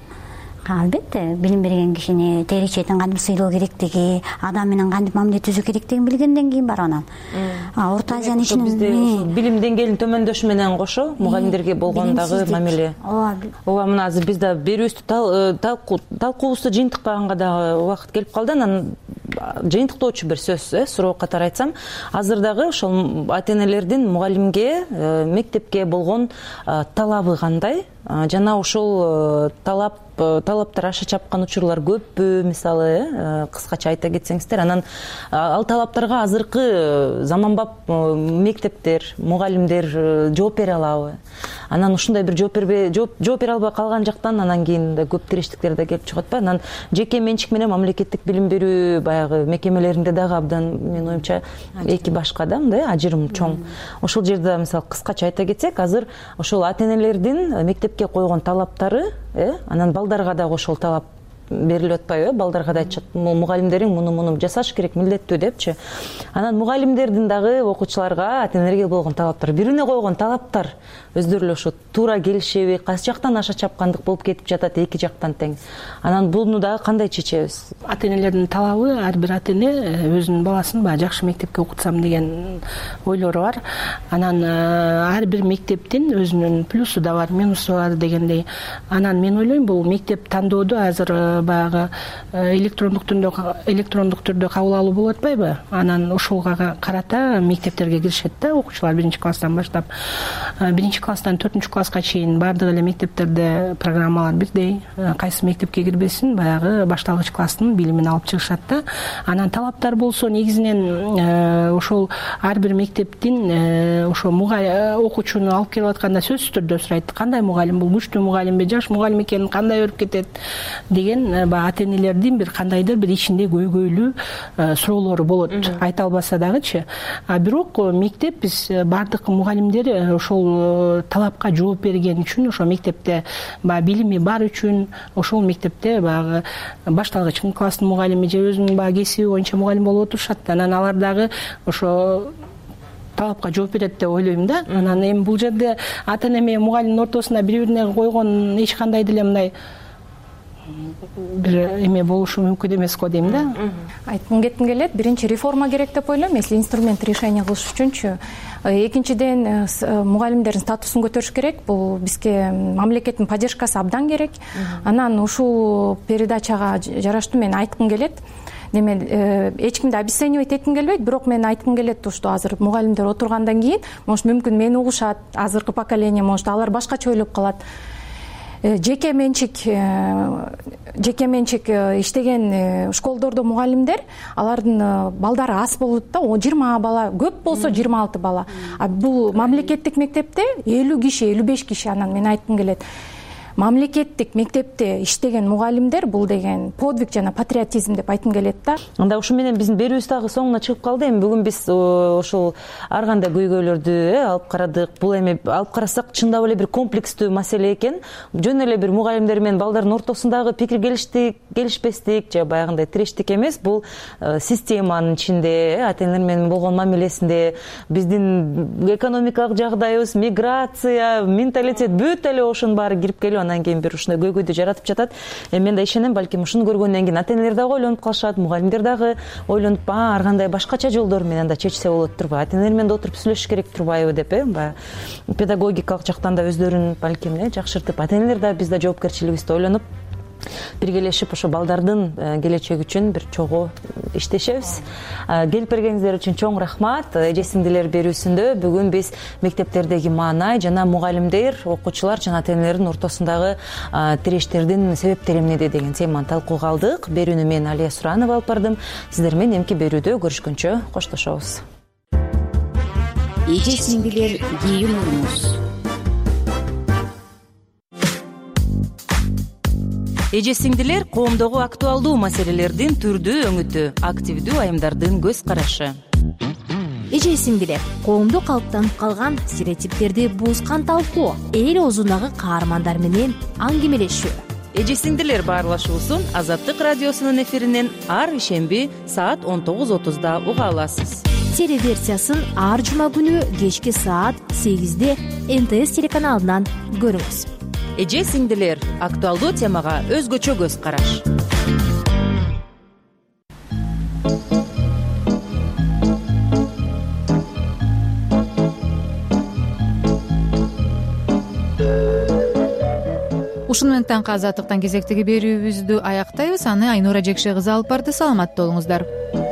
албетте билим берген кишини тери четин кантип сыйлоо керектиги, адам менен кантип мамиле түзүү керектигин билгенден кийин бар анан. Орто Азиянын ишинин билим деңгээлинин төмөндөшү менен кошо мугалимдерге болгондагы мамиле. Ооба, мына азыр биз да берүүбүздү талкуубузду жыйынтыктаганга дагы убакыт келип калды. Анан жыйынтыктоочу бир сөз, суроо катары айтсам, азыр дагы ошол ата-энелердин мугалимге, мектепке болгон талабы кандай? Жана ошол талаптар аша чапкан учурлар көппү, мисалы, кыскача айта кетсеңиздер. Анан ал талаптарга азыркы заманбап мектептер, мугалимдер жооп бере алабы? Анан ушундай бир жооп бере албай калган жактан анан кийин да көп тирештиктер да келип чыгып атпайбы? Анан жеке менчик менен мамлекеттик билим берүү баягы мекемелеринде дагы абдан, менин оюмча, эки башка да, мындай ажырым чоң. Ошол жерде мисалы кыскача айта кетсек, азыр ошол ата-энелердин мектепке койгон талаптары, анан балдарга дагы ошол талап берилип атпайбы, балдарга да айтышат, мугалимдериң муну жасаш керек, милдеттүү депчи. Анан мугалимдердин дагы окуучуларга, ата-энелерге болгон талаптар, бирине койгон талаптар өздөрү эле ошо туура келишеби, кайсы жактан аша чапкандык болуп кетип жатат, эки жактан тең. Анан буну дагы кандай чечебиз? Ата-энелердин талабы, ар бир ата-эне өзүнүн баласын баягы жакшы мектепке окутсам деген ойлору бар. Анан ар бир мектептин өзүнүн плюсу да бар, минусу бар дегендей. Анан мен ойлойм, бул мектеп тандоодо азыр баягы электрондук түрдө кабыл алуу болуп атпайбы? Анан ушуга карата мектептерге киришет да окуучулар 1-класстан баштап. 1-класстан 4-класска чейин баардык эле мектептерде программалар бирдей. Кайсы мектепке кирбесин, баягы башталгыч класстын билимин алып чыгышат да. Анан талаптар болсо негизинен ошол ар бир мектептин ошо окуучуну алып келип атканда сөзсүз түрдө сурайт. Кандай мугалим бул, күчтүү мугалимби, жаш мугалим экенин кандай өрүп кетет деген ата-энелердин бир кандайдыр бир ичинде көйгөйлүү суроолору болот. Айта албаса дагычы. Бирок мектеп биз баардык мугалимдер ошол талапка жооп берген үчүн, ошол мектепте билими бар үчүн, ошол мектепте баягы башталгыч класстын мугалими же өзүнүн баягы кесиби боюнча мугалим болуп отурушат. Анан алар дагы ошо талапка жооп берет деп ойлойм да. Анан эми бул жерде ата-эне менен мугалимдин ортосунда бири-бирине койгон эч кандай деле мындай бир эме болушу мүмкүн эмес го дейм да. Айткым келет, биринчи реформа керек деп ойлойм, если инструмент решения кылыш үчүнчү. Экинчиден мугалимдердин статусун көтөрүш керек. Бул бизге мамлекеттин поддержкасы абдан керек. Анан ушул передачага жараштуу мен айткым келет. Демек, эч кимди обесценивать этким келбейт, бирок мен айткым келет ушул азыр мугалимдер отургандан кийин, может мүмкүн мени угушат, азыркы поколение, может алар башкача ойлоп калат. Жеке менчик иштеген школдордо мугалимдер, алардын балдары аз болот да, 20 бала, көп болсо 26 бала. Бул мамлекеттик мектепте 50 киши, 55 киши. Анан мен айткым келет, мамлекеттик мектепте иштеген мугалимдер бул деген подвиг жана патриотизм деп айткым келет да. Анда ушу менен биздин берүүбүз дагы соңуна чыгып калды. Эми бүгүн биз ошол ар кандай көйгөйлөрдү алып карадык. Бул эми алып карасак чындап эле бир комплекстүү маселе экен. Жөн эле бир мугалимдер менен балдардын ортосундагы пикир келишпестик же баягындай тирештик эмес. Бул системанын ичинде, ата-энелер менен болгон мамилесинде, биздин экономикалык жагдайыбыз, миграция, менталитет, бүт эле ошонун баары кирип келип анан кийин бир ушундай көйгөйдү жаратып жатат. Мен да ишенем, балким ушуну көргөндөн кийин ата-энелер дагы ойлонуп калышат, мугалимдер дагы ойлонуп, ар кандай башкача жолдор менен да чечсе болот турбайбы, ата-энелер менен да отуруп сүйлөшүш керек турбайбы деп, баягы педагогикалык жактан да өздөрүн балким жакшыртып, ата-энелер да биз да жоопкерчилигибизди ойлонуп биргелешип ошо балдардын келечеги үчүн бир чогуу иштешебиз. Келип бергениңиздер үчүн чоң рахмат. Эже сиңдилер берүүсүндө бүгүн биз мектептердеги маанай жана мугалимдер, окуучулар жана ата-энелердин ортосундагы тирештердин себептери эмнеде деген теманы талкууга алдык. Берүүнү мен Алия Суранова алып бардым. Сиздер менен эмки берүүдө көрүшкөнчө коштошобуз. Эже сиңдилер кийин уруңуз. Эже сиңдилер коомдогу актуалдуу маселелердин түрдүү өңүтү, активдүү айымдардын көз карашы. Эже сиңдилер коомдо калыптанып калган стереотиптерди буузган талкуу, эл оозундагы каармандар менен аңгемелешүү. Эже сиңдилер баарлашуусун Азаттык радиосунун эфиринен ар ишемби саат 19:30 уга аласыз. Телеверсиясын ар жума күнү кечки саат 8-де НТС телеканалынан көрүңүз. Эже сиңдилер актуалдуу темага өзгөчө көз караш. Ушуну менен таңкы Азаттыктан кезектеги берүүбүздү аяктайбыз. Аны Айнура Жекше кызы алып барды. Саламатта болуңуздар.